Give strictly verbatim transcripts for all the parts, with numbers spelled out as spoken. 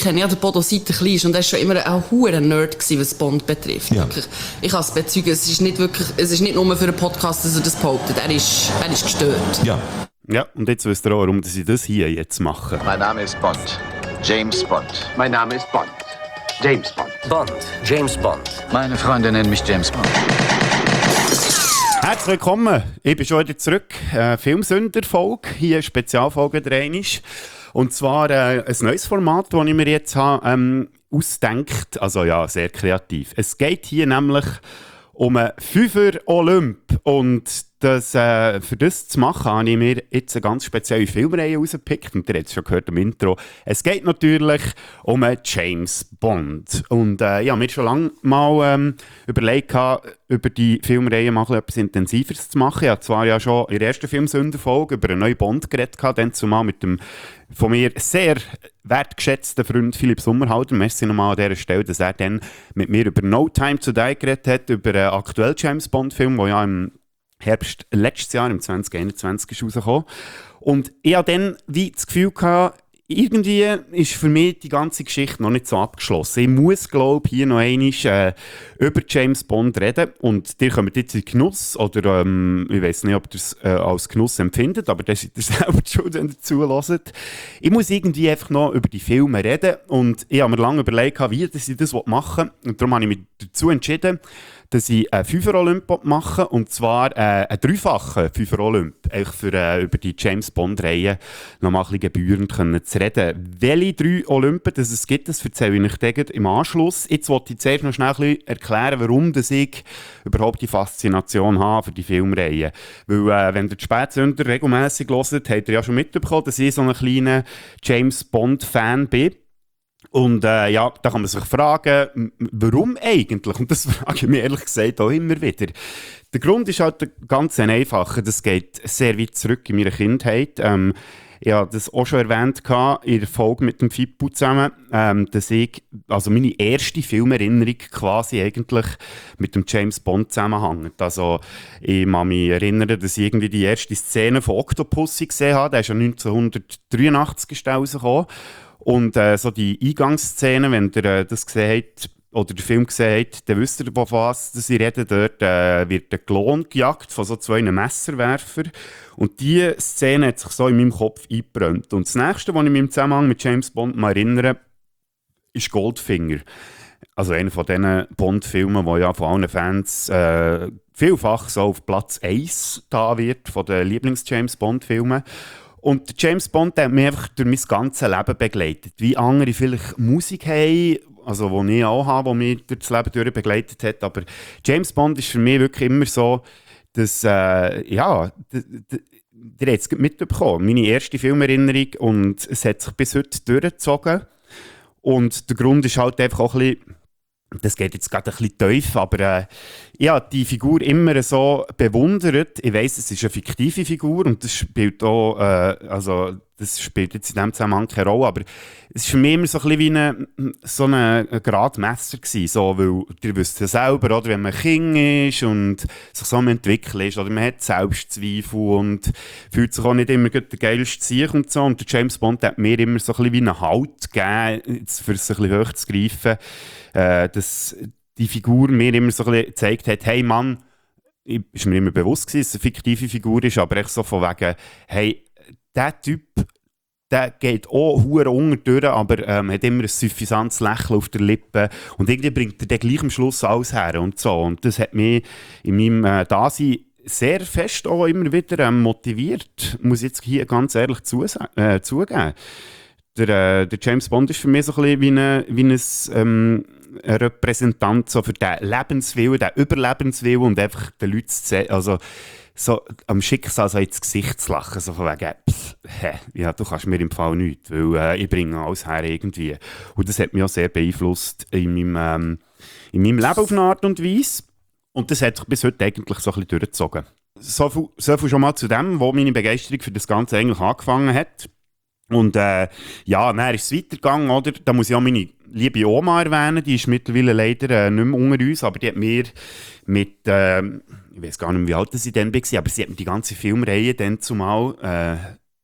kenne ja den Bodo seit er klein ist und er war schon immer ein hoher Nerd gewesen, was Bond betrifft. Ja. Wirklich. Ich kann es bezeugen, es ist nicht wirklich, es ist nicht nur für einen Podcast, dass er das behauptet. Er ist, er ist gestört. Ja. Ja, und jetzt wisst ihr auch, warum sie das hier jetzt machen. Mein Name ist Bond. James Bond. Mein Name ist Bond. James Bond. Bond. James Bond. Meine Freunde nennen mich James Bond. Herzlich willkommen, ich bin schon wieder zurück. Äh, Filmsünder-Folge, hier eine Spezialfolge drin. Und zwar äh, ein neues Format, das ich mir jetzt habe, ähm, ausdenkt. Also ja, sehr kreativ. Es geht hier nämlich um einen Fünfer-Olymp. Und das, äh, für das zu machen, habe ich mir jetzt eine ganz spezielle Filmreihe rausgepickt. Und ihr habt es schon gehört im Intro. Es geht natürlich um einen James Bond. Und äh, ich habe mir schon lange mal ähm, überlegt, über die Filmreihe mal etwas Intensiveres zu machen. Ich habe zwar ja schon in der ersten Filmsünderfolge über einen neuen Bond geredet, dann zumal mit dem von mir sehr wertgeschätzten Freund Philipp Sommerhalder. Merci nochmal an dieser Stelle, dass er dann mit mir über No Time to Die geredet hat, über einen aktuellen James Bond-Film, der ja im Herbst letztes Jahr, im zwanzig einundzwanzig, ist rausgekommen. Und ich hatte dann wie das Gefühl gehabt, irgendwie ist für mich die ganze Geschichte noch nicht so abgeschlossen. Ich muss, glaube ich, hier noch einmal äh, über James Bond reden. Und ihr kommt jetzt in Genuss, oder ähm, ich weiß nicht, ob ihr es äh, als Genuss empfindet, aber das seid ihr selber schon, wenn ihr zuhört. Ich muss irgendwie einfach noch über die Filme reden. Und ich habe mir lange überlegt, wie ich das machen will. Und darum habe ich mich dazu entschieden, dass ich einen Fünfer-Olymp mache, und zwar äh, einen dreifachen Fünfer-Olymp, für äh, über die James-Bond-Reihe noch mal ein bisschen gebührend können zu reden. Welche drei Olympen das es gibt, das erzähle ich euch dann im Anschluss. Jetzt wollte ich zuerst noch schnell ein bisschen erklären, warum dass ich überhaupt die Faszination habe für die Filmreihe. Weil, äh, wenn ihr die Spätsünder regelmässig hört, habt ihr ja schon mitbekommen, dass ich so ein kleiner James-Bond-Fan bin. Und äh, ja, da kann man sich fragen, warum eigentlich? Und das frage ich mich ehrlich gesagt auch immer wieder. Der Grund ist halt ganz einfach. Das geht sehr weit zurück in meiner Kindheit. Ähm, ich habe das auch schon erwähnt in der Folge mit dem Fippo zusammen, ähm, dass ich, also meine erste Filmerinnerung quasi eigentlich mit dem James Bond zusammenhängt. Also ich kann mich erinnern, dass ich irgendwie die erste Szene von Octopussy gesehen habe. Der ist ja neunzehnhundertdreiundachtzig rausgekommen. Und äh, so die Eingangsszene, wenn ihr äh, das gesehen habt, oder den Film gesehen habt, dann wisst ihr, von was ich rede. Dort äh, wird ein Klon gejagt von so zwei Messerwerfern. Und diese Szene hat sich so in meinem Kopf eingebrannt. Und das Nächste, was ich mich im Zusammenhang mit James Bond mal erinnere, ist Goldfinger. Also einer von diesen Bond-Filmen, der ja von allen Fans äh, vielfach so auf Platz eins da wird, von den Lieblings-James-Bond-Filmen. Und James Bond der hat mich einfach durch mein ganzes Leben begleitet. Wie andere vielleicht Musik haben, also die ich auch habe, die mich durch das Leben durch begleitet hat. Aber James Bond ist für mich wirklich immer so, dass, äh, ja, ihr habt es mitbekommen, meine erste Filmerinnerung, und es hat sich bis heute durchgezogen. Und der Grund ist halt einfach auch ein bisschen, das geht jetzt gerade ein bisschen tief, aber äh, ich habe die Figur immer so bewundert. Ich weiss, es ist eine fiktive Figur und das spielt auch, äh, also das spielt jetzt in diesem Zusammenhang keine Rolle, aber es war für mich immer so ein bisschen wie eine, so ein Gradmesser gewesen, so, weil ihr wisst ja selber, oder, wenn man Kind ist und sich so am Entwickeln ist, oder man hat Selbstzweifel und fühlt sich auch nicht immer der geilste Sieg und so, und der James Bond hat mir immer so ein bisschen wie einen Halt gegeben, für es ein bisschen hoch zu greifen, äh, dass die Figur mir immer so ein bisschen gezeigt hat, hey Mann, ich, ist mir immer bewusst gewesen, dass es eine fiktive Figur ist, aber echt so von wegen, hey, der Typ, der geht auch verdammt unter durch, aber ähm, hat immer ein suffisantes Lächeln auf der Lippe und irgendwie bringt er dann gleich am Schluss alles her und so. Und das hat mich in meinem äh, Dasein sehr fest auch immer wieder ähm, motiviert, muss ich jetzt hier ganz ehrlich äh, zugeben. Der, äh, der James Bond ist für mich so ein bisschen wie, eine, wie ein, ähm, ein Repräsentant so für den Lebenswillen, den Überlebenswillen und einfach den Leuten zu sehen, also so am Schicksal so ins Gesicht zu lachen, so von wegen, pff, hä, ja, du kannst mir im Fall nichts, weil äh, ich bringe alles her irgendwie. Und das hat mich auch sehr beeinflusst in meinem, ähm, in meinem Leben auf eine Art und Weise. Und das hat sich bis heute eigentlich so ein bisschen durchgezogen. So viel, so viel schon mal zu dem, wo meine Begeisterung für das Ganze eigentlich angefangen hat. Und äh, ja, dann ist es weitergegangen, oder? Da muss ich auch meine liebe Oma erwähnen, die ist mittlerweile leider äh, nicht mehr unter uns, aber die hat mir mit, äh, ich weiß gar nicht mehr, wie alt sie dann war, aber sie hat mir die ganze Filmreihe dann zumal äh,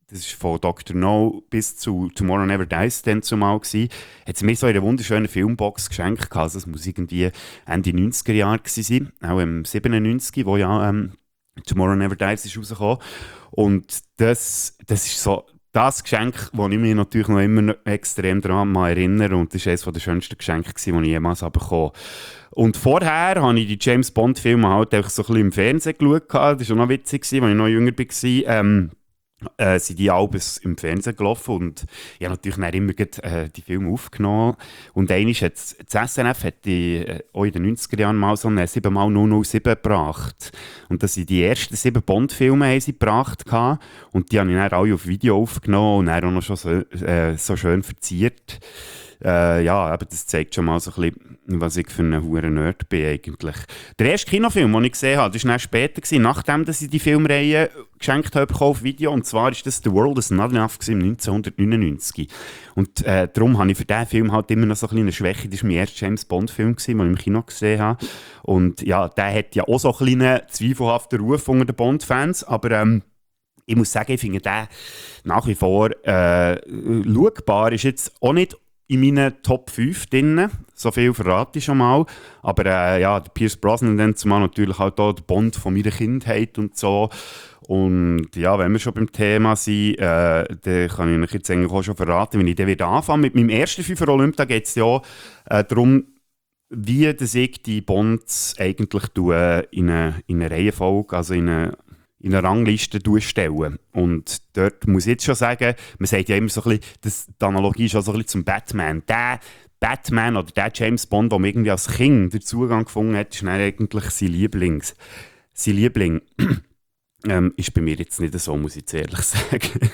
das war von Doktor No bis zu Tomorrow Never Dies dann zumal gewesen, hat sie mir so eine wunderschöne Filmbox geschenkt. Also das muss irgendwie Ende neunziger Jahre gewesen sein, auch im siebenundneunzig, wo ja ähm, Tomorrow Never Dies ist rausgekommen. Und das, das ist so das Geschenk, das ich mich natürlich noch immer extrem daran erinnere. Und das war eines der schönsten Geschenke, die ich jemals bekommen habe. Und vorher habe ich die James Bond-Filme halt einfach so ein bisschen im Fernsehen geschaut. Das war auch noch witzig, als ich noch jünger war. Ähm, äh, sind die Albums im Fernsehen gelaufen und ich habe natürlich dann immer grad, äh, die Filme aufgenommen. Und einmal hat das S N F hat die, äh, auch in den neunziger Jahren mal so eine sieben mal null null sieben gebracht. Und das sind die ersten sieben Bond-Filme haben sie gebracht gehabt. Und die habe ich dann alle auf Video aufgenommen und dann auch noch schon so, äh, so schön verziert. Äh, ja, aber das zeigt schon mal so ein bisschen, was ich für ein hoher Nerd bin eigentlich. Der erste Kinofilm, den ich gesehen habe, das war dann später, gewesen, nachdem dass ich die Filmreihe geschenkt habe auf Video. Und zwar war das «The World is Not Enough» gewesen, neunzehnhundertneunundneunzig. Und äh, darum habe ich für diesen Film halt immer noch so eine kleine Schwäche. Das war mein erster James Bond-Film, den ich im Kino gesehen habe. Und ja, der hat ja auch so einen kleinen zweifelhaften Ruf unter den Bond-Fans, aber ähm, ich muss sagen, ich finde den nach wie vor äh, schaubar. Ist jetzt auch nicht in meinen Top fünf drin, so viel verrate ich schon mal. Aber äh, ja, der Pierce Brosnan dann zumal natürlich halt auch der Bond von meiner Kindheit und so. Und ja, wenn wir schon beim Thema sind, äh, dann kann ich euch jetzt eigentlich auch schon verraten, wenn ich dann wieder anfange. Mit meinem ersten Fünfer Olymp, da geht es ja äh, darum, wie dass ich die Bonds eigentlich tue, in eine, in eine Reihenfolge, also in eine in eine Rangliste stellen. Und dort muss ich jetzt schon sagen, man sagt ja immer so ein bisschen, das, die Analogie ist auch so ein bisschen zum Batman. Der Batman oder der James Bond, der man irgendwie als Kind den Zugang gefunden hat, ist dann eigentlich sein Lieblings. Sein Liebling ähm, ist bei mir jetzt nicht so, muss ich jetzt ehrlich sagen.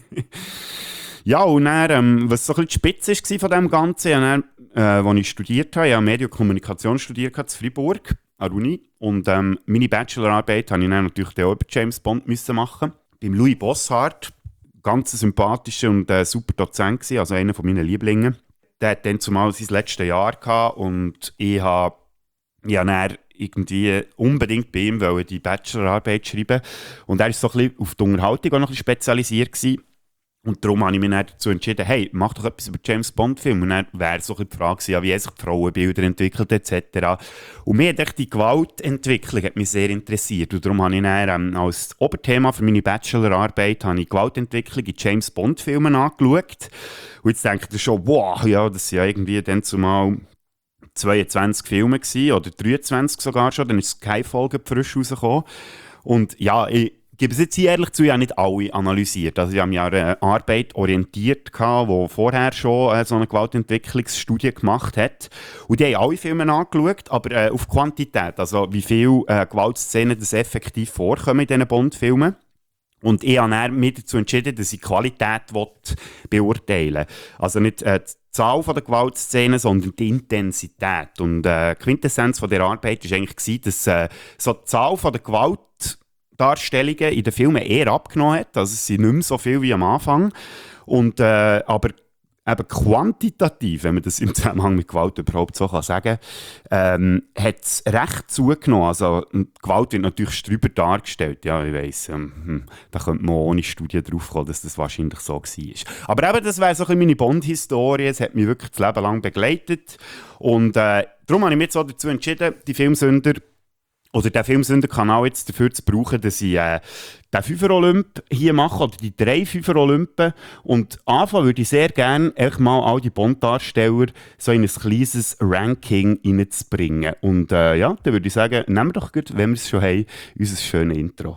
Ja, und dann, ähm, was so ein bisschen die Spitze war von dem Ganzen, dann, äh, als ich studiert habe, ich habe Medien- und Kommunikation studiert in Freiburg, an der Uni. Und ähm, meine Bachelorarbeit musste ich dann natürlich auch über James Bond müssen machen. Beim Louis Bossart, ganz sympathischer und äh, super Dozent gewesen, also einer meiner Lieblinge. Der hat dann zumal sein letztes Jahr gehabt und ich habe ja, dann irgendwie unbedingt bei ihm die Bachelorarbeit schreiben. Und er war so ein bisschen auf die Unterhaltung auch noch ein bisschen spezialisiert gewesen. Und darum habe ich mich dann dazu entschieden, hey, mach doch etwas über James Bond-Film. Und dann wäre so die Frage, ja, wie sich die Frauenbilder entwickelt et cetera. Und mir hat die Gewaltentwicklung hat mich sehr interessiert. Und darum habe ich dann ähm, als Oberthema für meine Bachelorarbeit habe ich Gewaltentwicklung in James Bond-Filmen angeschaut. Und jetzt denke ich schon, wow, ja, das sind ja irgendwie dann zumal zweiundzwanzig Filme gewesen, oder dreiundzwanzig sogar schon. Dann ist keine Folge frisch rausgekommen. Und ja, ich Ich gebe es jetzt hier ehrlich zu, ich habe nicht alle analysiert. Also ich habe mich an einer Arbeit orientiert, die vorher schon äh, so eine Gewaltentwicklungsstudie gemacht hat. Und die haben alle Filme angeschaut, aber äh, auf Quantität. Also wie viele äh, Gewaltszenen das effektiv vorkommen in diesen Bond-Filmen. Und ich habe dann mich dazu entschieden, dass ich die Qualität beurteilen will. Also nicht äh, die Zahl der Gewaltszenen, sondern die Intensität. Und äh, die Quintessenz von dieser Arbeit war eigentlich, dass äh, so die Zahl der Gewalt Darstellungen in den Filmen eher abgenommen hat. Also es sind nicht mehr so viel wie am Anfang. Und, äh, aber eben quantitativ, wenn man das im Zusammenhang mit Gewalt überhaupt so kann sagen kann, ähm, hat es recht zugenommen. Also die Gewalt wird natürlich strüber dargestellt. Ja, ich weiss, ähm, da könnte man ohne Studie drauf kommen, dass das wahrscheinlich so war. Aber eben, das wäre so ein bisschen meine Bond-Historie. Es hat mich wirklich das Leben lang begleitet. Und äh, darum habe ich mich jetzt auch dazu entschieden, die Filmsünder oder den Filmsünder-Kanal jetzt dafür zu brauchen, dass ich äh, den Fünfer-Olymp hier mache, oder die drei Fünfer-Olympen. Und anfangen würde ich sehr gerne echt mal all die Bond-Darsteller so in ein kleines Ranking reinzubringen. Und äh, ja, dann würde ich sagen, nehmen wir doch gut, wenn wir es schon haben, unser schönes Intro.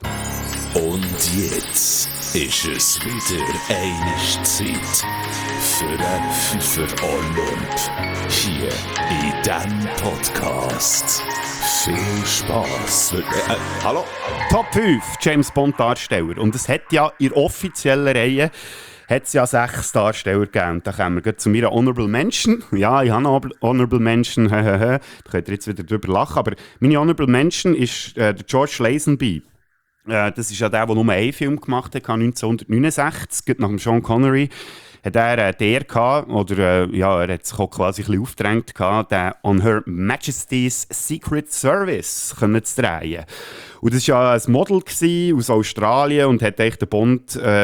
Und jetzt ist es wieder eine Zeit für den Fünfer-Olymp hier in diesem Podcast. Viel Spass. Äh, äh, hallo? Top fünf James Bond-Darsteller. Und es hat ja in der offiziellen Reihe hat es ja sechs Darsteller gegeben. Da kommen wir zu meiner Honorable Mention. Ja, ich habe eine Honorable Mention. Da könnt ihr jetzt wieder drüber lachen. Aber meine Honorable Mention ist äh, der George Lazenby. Äh, das ist ja der, der nur einen Film gemacht hat, neunzehnhundertneunundsechzig, nach dem Sean Connery. Hat er äh, der gehabt, oder äh, ja, er hat sich auch quasi ein bisschen aufgedrängt gehabt, den On Her Majesty's Secret Service können zu drehen. Und das war ja ein Model aus Australien und hat eigentlich den Bond äh,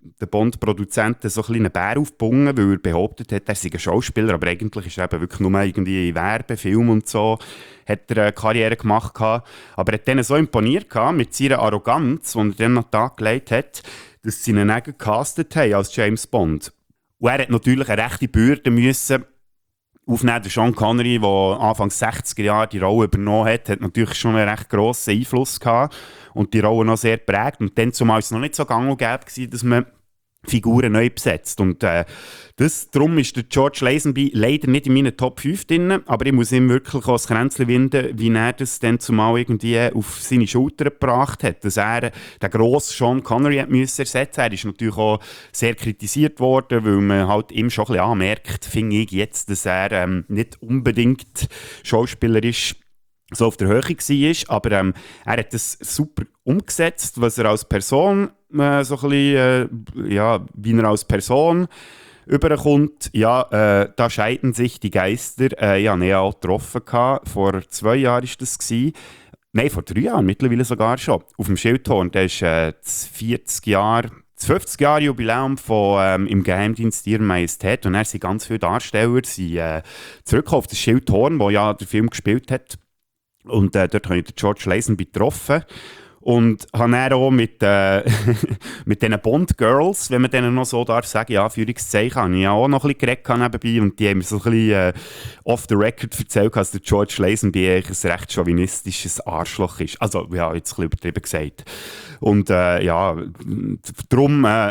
den Bond-Produzenten so ein bisschen einen Bär aufgebunden, weil er behauptet hat, er sei ein Schauspieler, aber eigentlich ist er eben wirklich nur irgendwie in Werbefilmen und so hat er eine Karriere gemacht gehabt. Aber er hat denen so imponiert gehabt, mit seiner Arroganz, die er dann noch dargelegt hat, dass sie ihn dann gecastet haben als James Bond. Und er hat natürlich eine rechte Bürde müssen aufnehmen. Der Sean Connery, der Anfang sechziger Jahre die Rolle übernommen hat, hat natürlich schon einen recht grossen Einfluss gehabt und die Rolle noch sehr prägt. Und dann zumal es noch nicht so gang und gäbe war, dass man Figuren neu besetzt. Und äh, das, darum ist der George Lazenby leider nicht in meinen Top fünf drin, aber ich muss ihm wirklich auch das Kränzchen winden, wie er das dann zumal irgendwie auf seine Schulter gebracht hat, dass er den grossen Sean Connery hat müssen ersetzen. Er ist natürlich auch sehr kritisiert worden, weil man halt ihm schon ein bisschen anmerkt, finde ich jetzt, dass er ähm, nicht unbedingt Schauspieler ist, so auf der Höhe war, aber ähm, er hat das super umgesetzt, was er als Person äh, so ein bisschen, äh, ja, wie er als Person überkommt. Ja, äh, da scheiden sich die Geister. Äh, ich hatte ihn ja auch getroffen, vor zwei Jahren war das. Gewesen. Nein, vor drei Jahren, mittlerweile sogar schon, auf dem Schildhorn. Der ist äh, das vierzig Jahre, das fünfzig Jahre Jubiläum von ähm, im Geheimdienst Ihrer Majestät, und er sind ganz viele Darsteller sind, äh, zurückgekommen auf das Schildhorn, wo ja der Film gespielt hat. Und äh, dort habe ich den George Lazenby getroffen und habe dann auch mit, äh, mit diesen Bond-Girls, wenn man denen noch so darf sagen, ja, Führungszeichen, habe ich ja auch noch ein bisschen geredet nebenbei, und die haben mir so ein bisschen äh, off the record erzählt, dass der George Lazenby eigentlich ein recht chauvinistisches Arschloch ist. Also, ja, jetzt ein bisschen übertrieben gesagt. Und äh, ja, darum äh,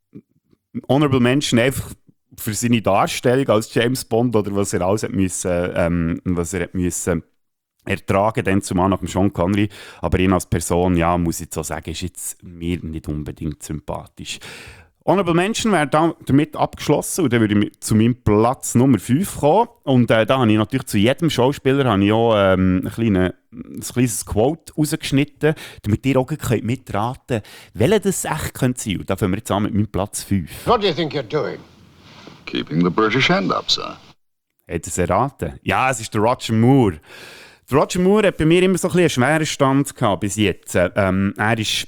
Honorable Mention einfach für seine Darstellung als James Bond oder was er alles hat müssen, ähm, was er hat müssen ertragen, dann zumal nach dem Sean Connery, aber ihn als Person, ja, muss ich so sagen, ist jetzt mir nicht unbedingt sympathisch. Honorable Mention wäre da damit abgeschlossen, und dann würde ich zu meinem Platz Nummer fünf kommen, und äh, da habe ich natürlich zu jedem Schauspieler habe ich auch ähm, ein, kleine, ein kleines Quote rausgeschnitten, damit ihr auch könnt mitraten könnt, welcher das echt könnte sein. Und da fangen wir jetzt an mit meinem Platz fünf. What do you think you're doing? Keeping the British hand up, sir. Hat er es erraten? Ja, es ist der Roger Moore. Der Roger Moore hat bei mir immer so ein bisschen einen schweren Stand gehabt bis jetzt. Ähm, er ist,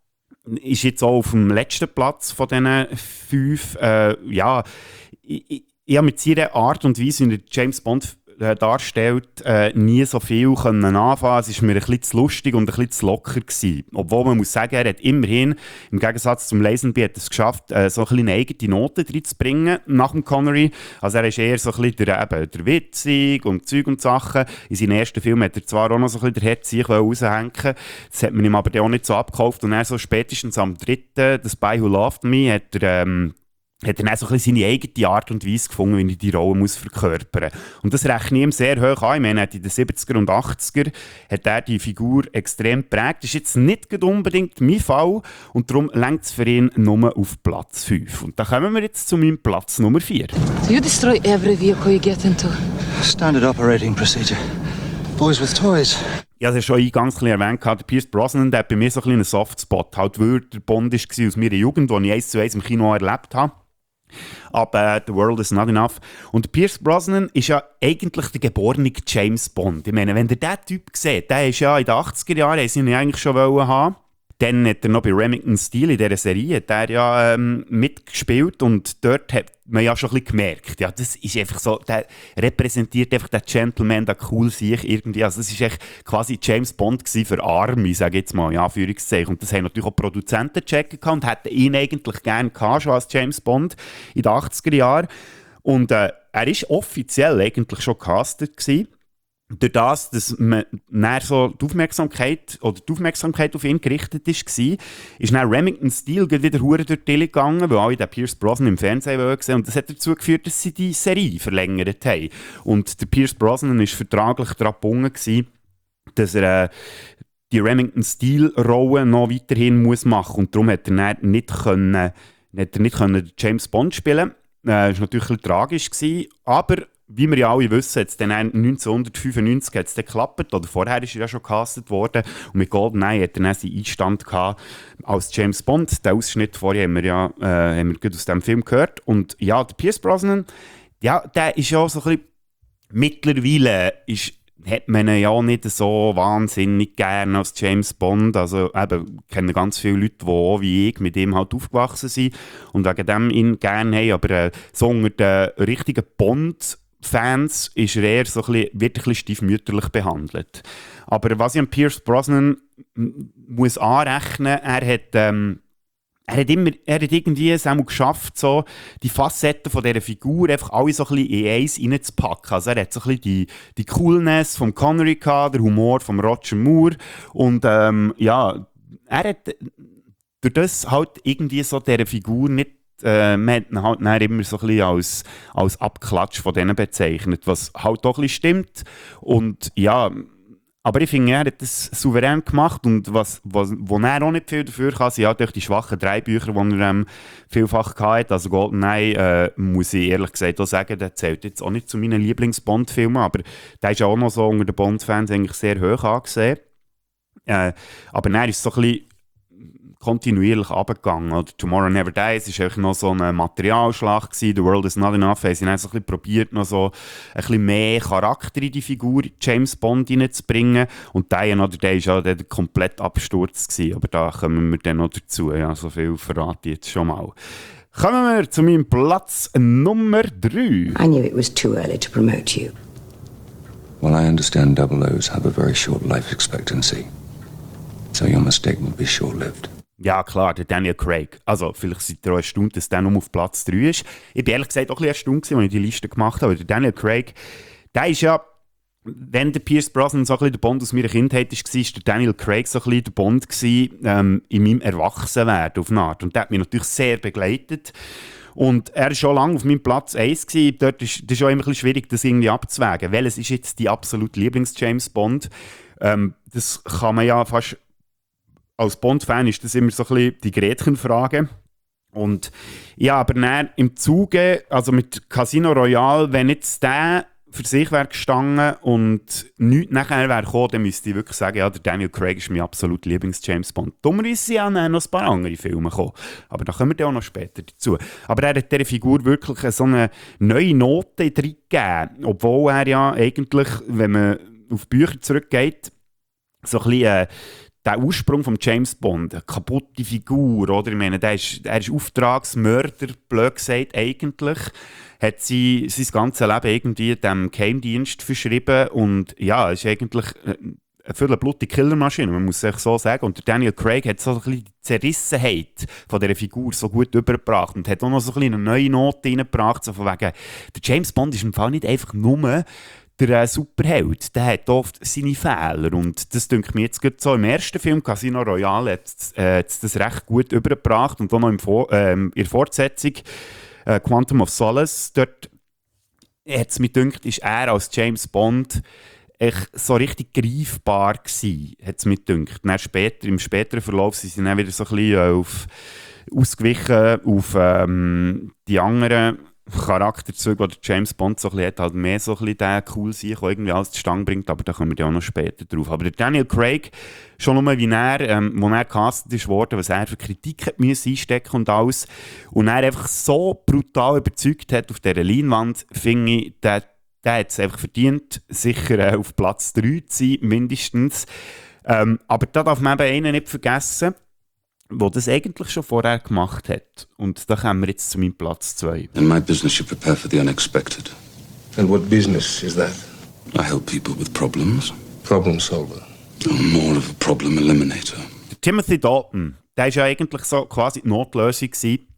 ist jetzt auch auf dem letzten Platz von diesen fünf. Äh, ja, ich, ich, ich habe mit seiner Art und Weise, wie er James Bond äh, darstellt, äh, nie so viel können anfangen. Es war mir ein bisschen zu lustig und ein bisschen zu locker gewesen. Obwohl man muss sagen, er hat immerhin, im Gegensatz zum Lazenby, hat es geschafft, äh, so ein bisschen eine eigene Note reinzubringen nach dem Connery. Also er ist eher so ein bisschen der, eben, der Witzig und Zeug und Sachen. In seinem ersten Film hat er zwar auch noch so ein bisschen der Herzig raushängen, das hat man ihm aber auch nicht so abgekauft. Und er so spätestens am dritten, «The Spy Who Loved Me», hat er ähm, hat er dann so ein bisschen seine eigene Art und Weise gefunden, wie er die Rolle muss verkörpern muss. Und das rechne ich ihm sehr hoch an. Ich meine, in den siebziger und achtziger hat er die Figur extrem geprägt. Das ist jetzt nicht unbedingt mein Fall, und darum reicht es für ihn nur auf Platz fünf. Und da kommen wir jetzt zu meinem Platz Nummer vier. Do you destroy every vehicle you get into? Standard operating procedure. Boys with toys. Ich habe es schon eingangs erwähnt, der Pierce Brosnan, der hat bei mir so ein bisschen einen Softspot, halt, weil der Bond war aus meiner Jugend, den ich eins zu eins im Kino erlebt habe. Aber uh, «The World is Not Enough». Und Pierce Brosnan ist ja eigentlich der geborene James Bond. Ich meine, wenn ihr diesen Typ seht, der ist ja in den achtziger Jahren, haben sie ihn eigentlich schon haben. Dann hat er noch bei Remington Steele in dieser Serie hat er ja ähm, mitgespielt, und dort hat man ja schon ein bisschen gemerkt, ja, das ist einfach so, der repräsentiert einfach den Gentleman, der cool sich irgendwie, also das war echt quasi James Bond gewesen für Arme, sage ich jetzt mal, in Anführungszeichen. Und das haben natürlich auch Produzenten gecheckt und hätten ihn eigentlich gerne gehabt, schon als James Bond in den achtziger Jahren. Und äh, er war offiziell eigentlich schon gecastet gewesen. Durch das, dass man so die Aufmerksamkeit oder die Aufmerksamkeit auf ihn gerichtet war, ist dann Remington Steele wieder hure durch die Tele gegangen, weil alle den Pierce Brosnan im Fernsehen gesehen haben. Und das hat dazu geführt, dass sie die Serie verlängert haben. Und der Pierce Brosnan war vertraglich daran gebunden, dass er äh, die Remington Steele-Rolle noch weiterhin muss machen muss. Und darum hat er dann nicht, können, hat er nicht können James Bond spielen. Äh, das war natürlich ein bisschen tragisch gewesen, aber wie wir ja alle wissen, hat es dann neunzehnhundertfünfundneunzig hat's dann geklappt, oder vorher ist er ja schon gecastet worden, und mit GoldenEye hat er dann seinen Einstand gehabt als James Bond. Den Ausschnitt vorher haben wir ja äh, haben wir gut aus diesem Film gehört. Und ja, der Pierce Brosnan, ja, der ist ja so ein bisschen, mittlerweile ist hat man ihn ja nicht so wahnsinnig gerne als James Bond. Also eben, ich kenne ganz viele Leute, die auch wie ich mit ihm halt aufgewachsen sind und wegen dem ihn gerne haben. Aber äh, so unter den richtigen Bond-Fans ist er eher so ein bisschen, wird ein bisschen stiefmütterlich behandelt. Aber was ich an Pierce Brosnan muss anrechnen, er hat... Ähm, Er hat, immer, er hat irgendwie es auch geschafft, so die Facetten von dieser Figur einfach alle so ein bisschen in eins reinzupacken. Also er hat so ein bisschen die, die Coolness von Connery gehabt, der Humor von Roger Moore und ähm, ja, er hat durch das halt irgendwie so dieser Figur nicht, äh, man hat ihn halt dann immer so ein bisschen als, als Abklatsch von denen bezeichnet, was halt doch ein bisschen stimmt und ja, aber ich finde, er hat das souverän gemacht und was, was, wo er auch nicht viel dafür kann, sind halt durch die schwachen drei Bücher, die er ähm, vielfach hatte. Also GoldenEye, äh, muss ich ehrlich gesagt auch sagen, der zählt jetzt auch nicht zu meinen Lieblings-Bond-Filmen, aber der ist auch noch so unter den Bond-Fans eigentlich sehr hoch angesehen. Äh, aber dann ist es so ein bisschen kontinuierlich runtergegangen. Oder Tomorrow Never Dies war einfach noch so eine Materialschlacht gewesen. The World is Not Enough. Sie haben so ein bisschen probiert, noch so ein bisschen mehr Charakter in die Figur James Bond reinzubringen. Und Die Another Day war ja der komplette Absturz gewesen. Aber da kommen wir dann noch dazu. Ja, so viel verrate ich jetzt schon mal. Kommen wir zu meinem Platz Nummer drei. I knew it was too early to promote you. Well, I understand double O's have a very short life expectancy. So your mistake will be short-lived. Ja, klar, der Daniel Craig. Also, vielleicht seid ihr auch erstaunt, dass der nur auf Platz drei ist. Ich bin ehrlich gesagt auch ein bisschen erstaunt, als ich die Liste gemacht habe. Aber der Daniel Craig, der ist ja, wenn der Pierce Brosnan so ein bisschen der Bond aus meiner Kindheit war, war der Daniel Craig so ein bisschen der Bond gewesen, ähm, in meinem Erwachsenwerden auf eine Art. Und der hat mich natürlich sehr begleitet. Und er war schon lange auf meinem Platz eins gewesen. Dort ist es auch immer ein bisschen schwierig, das irgendwie abzuwägen. Welches ist jetzt die absolute Lieblings-James Bond? Ähm, das kann man ja fast... Als Bond-Fan ist das immer so ein bisschen die Gretchenfrage. Und ja, aber dann im Zuge, also mit Casino Royale, wenn jetzt der für sich wäre gestanden und nichts nachher wäre gekommen, dann müsste ich wirklich sagen, ja, der Daniel Craig ist mein absolut Lieblings-James Bond. Dummerweise sind ja noch ein paar andere Filme gekommen. Aber da kommen wir dann auch noch später dazu. Aber er hat dieser Figur wirklich so eine neue Note reingegeben. Obwohl er ja eigentlich, wenn man auf Bücher zurückgeht, so ein bisschen... Äh, der Ursprung von James Bond, eine kaputte Figur, oder? Ich meine, der ist, er ist Auftragsmörder, blöd gesagt, eigentlich. Hat sie sein ganzes Leben irgendwie dem Geheimdienst verschrieben und ja, ist eigentlich eine völlig blutige Killermaschine, man muss es so sagen. Und der Daniel Craig hat so ein bisschen die Zerrissenheit von dieser Figur so gut übergebracht und hat auch noch so ein bisschen eine neue Note reingebracht, so von wegen, der James Bond ist im Fall nicht einfach nur der äh, Superheld, der hat oft seine Fehler und das denke mir jetzt gerade so im ersten Film Casino Royale hat äh, das recht gut übergebracht und auch noch im Vor- äh, in der Fortsetzung äh, Quantum of Solace, dort hat es mir gedacht, ist er als James Bond echt so richtig greifbar gewesen, hat es mir gedacht. Dann später, im späteren Verlauf sind sie dann wieder so ein bisschen auf, ausgewichen auf ähm, die anderen Charakterzüge, die James Bond so ein bisschen hat, halt mehr so ein bisschen der cool sein, der irgendwie alles zustande bringt, aber da kommen wir ja auch noch später drauf. Aber der Daniel Craig, schon nur wie er, ähm, wo er gecastet ist worden, was er für Kritik hat müssen einstecken und alles, und er einfach so brutal überzeugt hat auf dieser Leinwand, finde ich, der, der hat es einfach verdient, sicher äh, auf Platz drei zu sein, mindestens. Ähm, aber da darf man eben einen nicht vergessen, der das eigentlich schon vorher gemacht hat. Und da kommen wir jetzt zu meinem Platz zwei. In my business, you prepare for the unexpected. And what business is that? I help people with problems. Problem solver. I'm more of a problem eliminator. Der Timothy Dalton, der war ja eigentlich so quasi die Notlösung gewesen,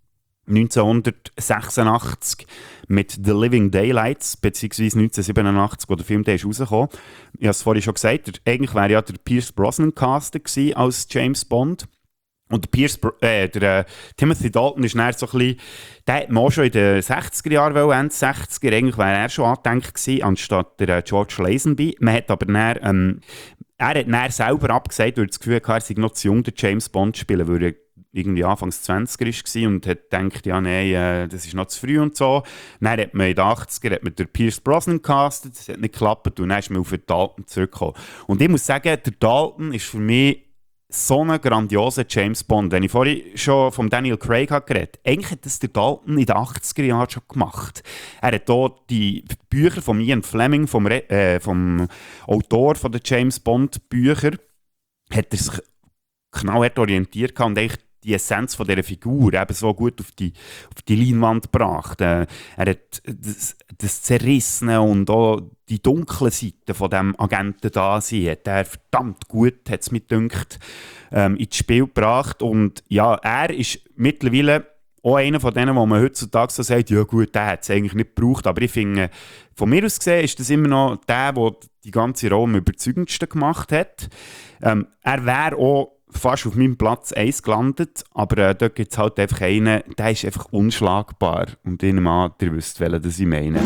neunzehnhundertsechsundachtzig mit The Living Daylights, beziehungsweise neunzehnhundertsiebenundachtzig, wo der Film ist rausgekommen. Ich habe es vorhin schon gesagt, der, eigentlich wäre ja der Pierce Brosnan castet gewesen als James Bond. Und der, Pierce, äh, der äh, Timothy Dalton ist dann so ein bisschen, der hat man auch schon in den sechziger Jahren, Ende sechziger, eigentlich wäre er schon angedenkt gewesen, anstatt der äh, George Lazenby. Man hat aber dann, ähm, er hat dann selber abgesagt, weil er das Gefühl hatte, er sei noch zu jung, den James Bond spielen, weil er irgendwie Anfangs zwanziger war und hat gedacht, ja nein, äh, das ist noch zu früh und so. Dann hat man in den achtziger hat man den Pierce Brosnan castet, das hat nicht geklappt und dann ist man auf den Dalton zurückgekommen. Und ich muss sagen, der Dalton ist für mich so einen grandiosen James Bond. Wenn ich vorhin schon von Daniel Craig habe geredet, eigentlich hat das der Dalton in den achtziger Jahren schon gemacht. Er hat hier die Bücher von Ian Fleming, vom, Re- äh, vom Autor von den James Bond Bücher, hat er sich knallhart orientiert und eigentlich die Essenz von dieser Figur eben so gut auf die, auf die Leinwand gebracht. Äh, er hat das, das Zerrissene und auch die dunkle Seite von diesem Agenten da sein, hat er verdammt gut, hat es mir gedacht, ähm, ins Spiel gebracht. Und ja, er ist mittlerweile auch einer von denen, wo man heutzutage so sagt, ja gut, der hat es eigentlich nicht gebraucht. Aber ich finde, von mir aus gesehen ist das immer noch der, der die ganze Rolle am überzeugendsten gemacht hat. Ähm, er wäre auch fast auf meinem Platz eins gelandet, aber äh, dort gibt es halt einfach einen, der ist einfach unschlagbar. Und ich nehme an, ihr wisst, welchen das ich meine.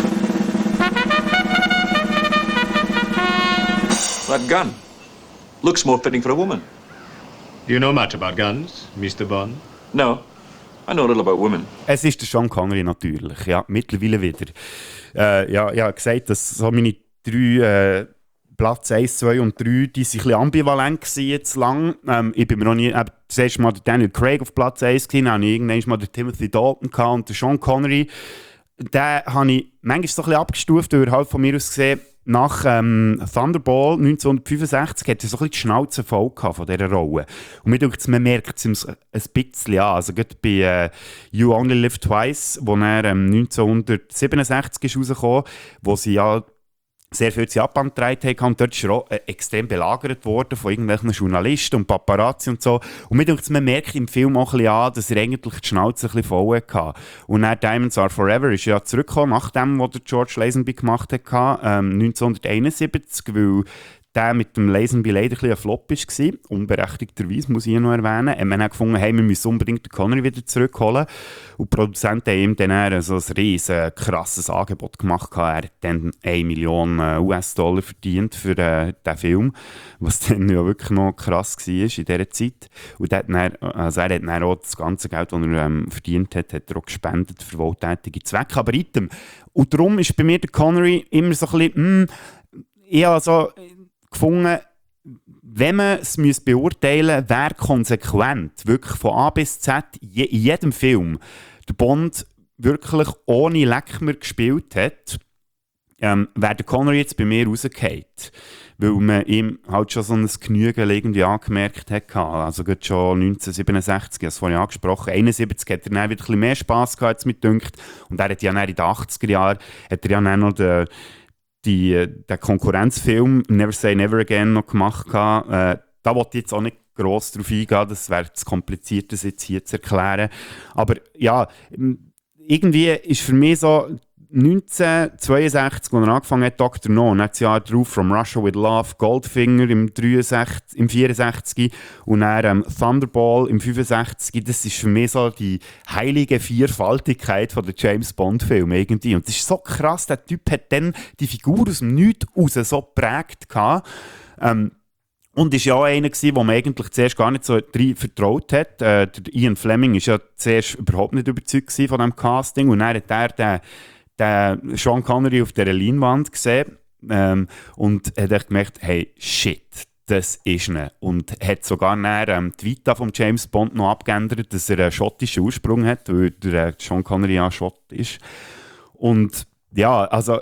That gun looks more fitting for a woman. Do you know much about guns, Mister Bond? No, I know a little about women. Es ist der Sean Connery natürlich, ja, mittlerweile wieder. Äh, ja, ich habe gesagt, dass so meine drei äh, Platz eins, zwei und drei, die waren ein bisschen ambivalent gewesen jetzt lang. Ähm, ich bin mir noch nie, äh, das erste Mal der Daniel Craig auf Platz eins gewesen, dann hatte ich irgendwann mal den Timothy Dalton gehabt und den Sean Connery. Den habe ich manchmal so ein bisschen abgestuft, weil er halt von mir aus gesehen, nach ähm, Thunderball neunzehnhundertfünfundsechzig hat er so ein bisschen die Schnauze voll gehabt von dieser Rolle. Und mir denkt, man merkt es ihm ein bisschen an. Also gerade bei äh, You Only Live Twice, wo er ähm, neunzehnhundertsiebenundsechzig ist rausgekommen, wo sie ja sehr viel zu Japan getragen haben. Und dort ist er auch äh, extrem belagert worden von irgendwelchen Journalisten und Paparazzi und so. Und mir denkt, man merkt im Film auch ein bisschen an, dass er eigentlich die Schnauze ein bisschen voll hatte. Und dann Diamonds Are Forever ist ja zurückgekommen, nach dem, was der George Lazenby gemacht hat, ähm, neunzehnhunderteinundsiebzig, weil der mit dem Lazenby leider ein bisschen ein Flop war. Unberechtigterweise, muss ich noch erwähnen. Und wir haben gefunden, hey, wir müssen unbedingt den Connery wieder zurückholen. Und die Produzenten haben ihm dann so ein riesen krasses Angebot gemacht. Er hat dann eine Million U S-Dollar verdient für äh, diesen Film, was dann ja wirklich noch krass war in dieser Zeit. Und hat dann, also er hat dann auch das ganze Geld, das er ähm, verdient hat, hat er auch gespendet für wohltätige Zwecke. Aber item. Und darum ist bei mir der Connery immer so ein bisschen, mh, ich habe so gefunden, wenn man es beurteilen müsste, wer konsequent, wirklich von A bis Z, je, in jedem Film, der Bond wirklich ohne Leckmer gespielt hat, ähm, wäre der Connery jetzt bei mir rausgefallen. Weil man ihm halt schon so ein Genügen irgendwie angemerkt hat. Also gerade schon neunzehnhundertsiebenundsechzig, ich habe es vorhin angesprochen, einundsiebzig hat er dann wieder ein bisschen mehr Spass gehabt, als mir dünkt. Und er hat ja dann in den achtziger Jahren, hat er ja dann noch den Die, den Konkurrenzfilm Never Say Never Again noch gemacht hatte. Äh, da wollte ich jetzt auch nicht gross drauf eingehen, das wäre zu kompliziert, das jetzt hier zu erklären. Aber ja, irgendwie ist für mich so neunzehnhundertzweiundsechzig, als er angefangen hat, Doktor No, und dann das Jahr drauf From Russia with Love, Goldfinger im, dreiundsechzig, im vierundsechzig und dann ähm, Thunderball im fünfundsechzig. Das ist für mich so die heilige Vierfaltigkeit von der James Bond-Filme irgendwie. Und das ist so krass, der Typ hat dann die Figur aus dem Nichts raus so geprägt gehabt. Ähm, Und ist ja auch einer gewesen, wo man eigentlich zuerst gar nicht so rein vertraut hat. Äh, der Ian Fleming war ja zuerst überhaupt nicht überzeugt von diesem Casting. Und dann hat er den, den Sean Connery auf dieser Leinwand gesehen ähm, und hat gemerkt, hey, shit, das ist ihn. Und hat sogar dann, ähm, die Vita von James Bond noch abgeändert, dass er einen schottischen Ursprung hat, weil der äh, Sean Connery ja Schott ist. Und ja, also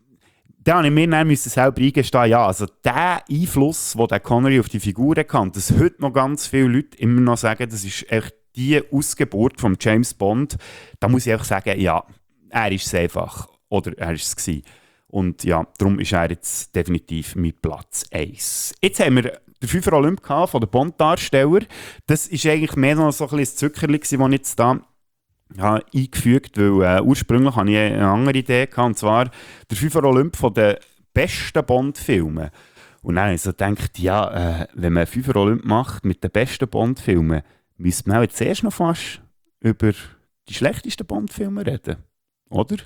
da musste ich mir dann selber eingestehen, ja, also der Einfluss, den der Connery auf die Figur hatte, dass heute noch ganz viele Leute immer noch sagen, das ist echt die Ausgeburt von James Bond, da muss ich einfach sagen, ja, er ist es einfach. Oder er ist es gewesen. Und ja, darum ist er jetzt definitiv mein Platz eins. Jetzt haben wir den Fünfer Olymp von den Bond-Darsteller. Das war eigentlich mehr noch so ein bisschen das Zuckerli, das ich jetzt da ja, eingefügt habe, weil äh, ursprünglich hatte ich eine andere Idee gehabt, und zwar der Fünfer Olymp von den besten Bond-Filmen. Und dann habe ich so gedacht, ja, äh, wenn man einen Fünfer Olymp macht mit den besten Bond-Filmen, müsste man jetzt erst noch fast über die schlechtesten Bond-Filme reden, oder?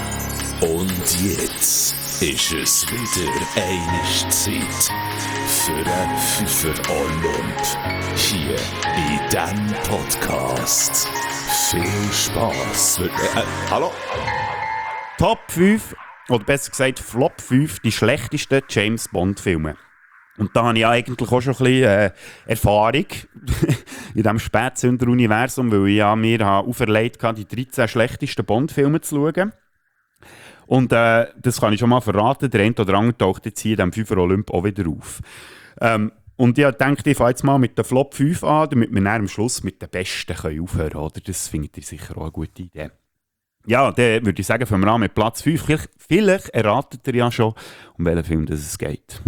Und jetzt ist es wieder eine Zeit für einen Fünfer Olymp hier in diesem Podcast. Viel Spass. Äh, hallo? Top fünf, oder besser gesagt Flop fünf, die schlechtesten James Bond-Filme. Und da habe ich ja eigentlich auch schon ein bisschen äh, Erfahrung in diesem Spätsünder-Universum, weil ich ja mir auferlegt habe, die dreizehn schlechtesten Bond-Filme zu schauen. Und äh, das kann ich schon mal verraten, der eine oder andere taucht jetzt hier in diesem Fünfer Olymp auch wieder auf. Ähm, und ich denke, ich fange jetzt mal mit der Flop fünf an, damit wir dann am Schluss mit den Besten können aufhören können. Oder? Das findet ihr sicher auch eine gute Idee. Ja, dann würde ich sagen, fangen wir an mit Platz fünf. Vielleicht, vielleicht erratet ihr ja schon, um welchen Film das es geht.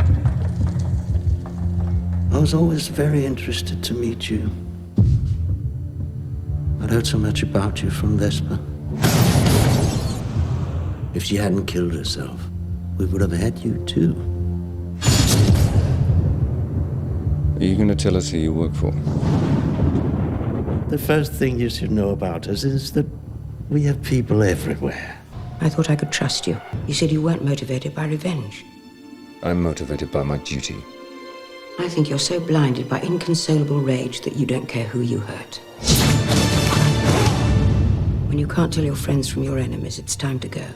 I was always very interested to meet you. I'd heard so much about you from Vesper. If she hadn't killed herself, we would have had you too. Are you going to tell us who you work for? The first thing you should know about us is that we have people everywhere. I thought I could trust you. You said you weren't motivated by revenge. I'm motivated by my duty. I think you're so blinded by inconsolable rage that you don't care who you hurt. When you can't tell your friends from your enemies, it's time to go.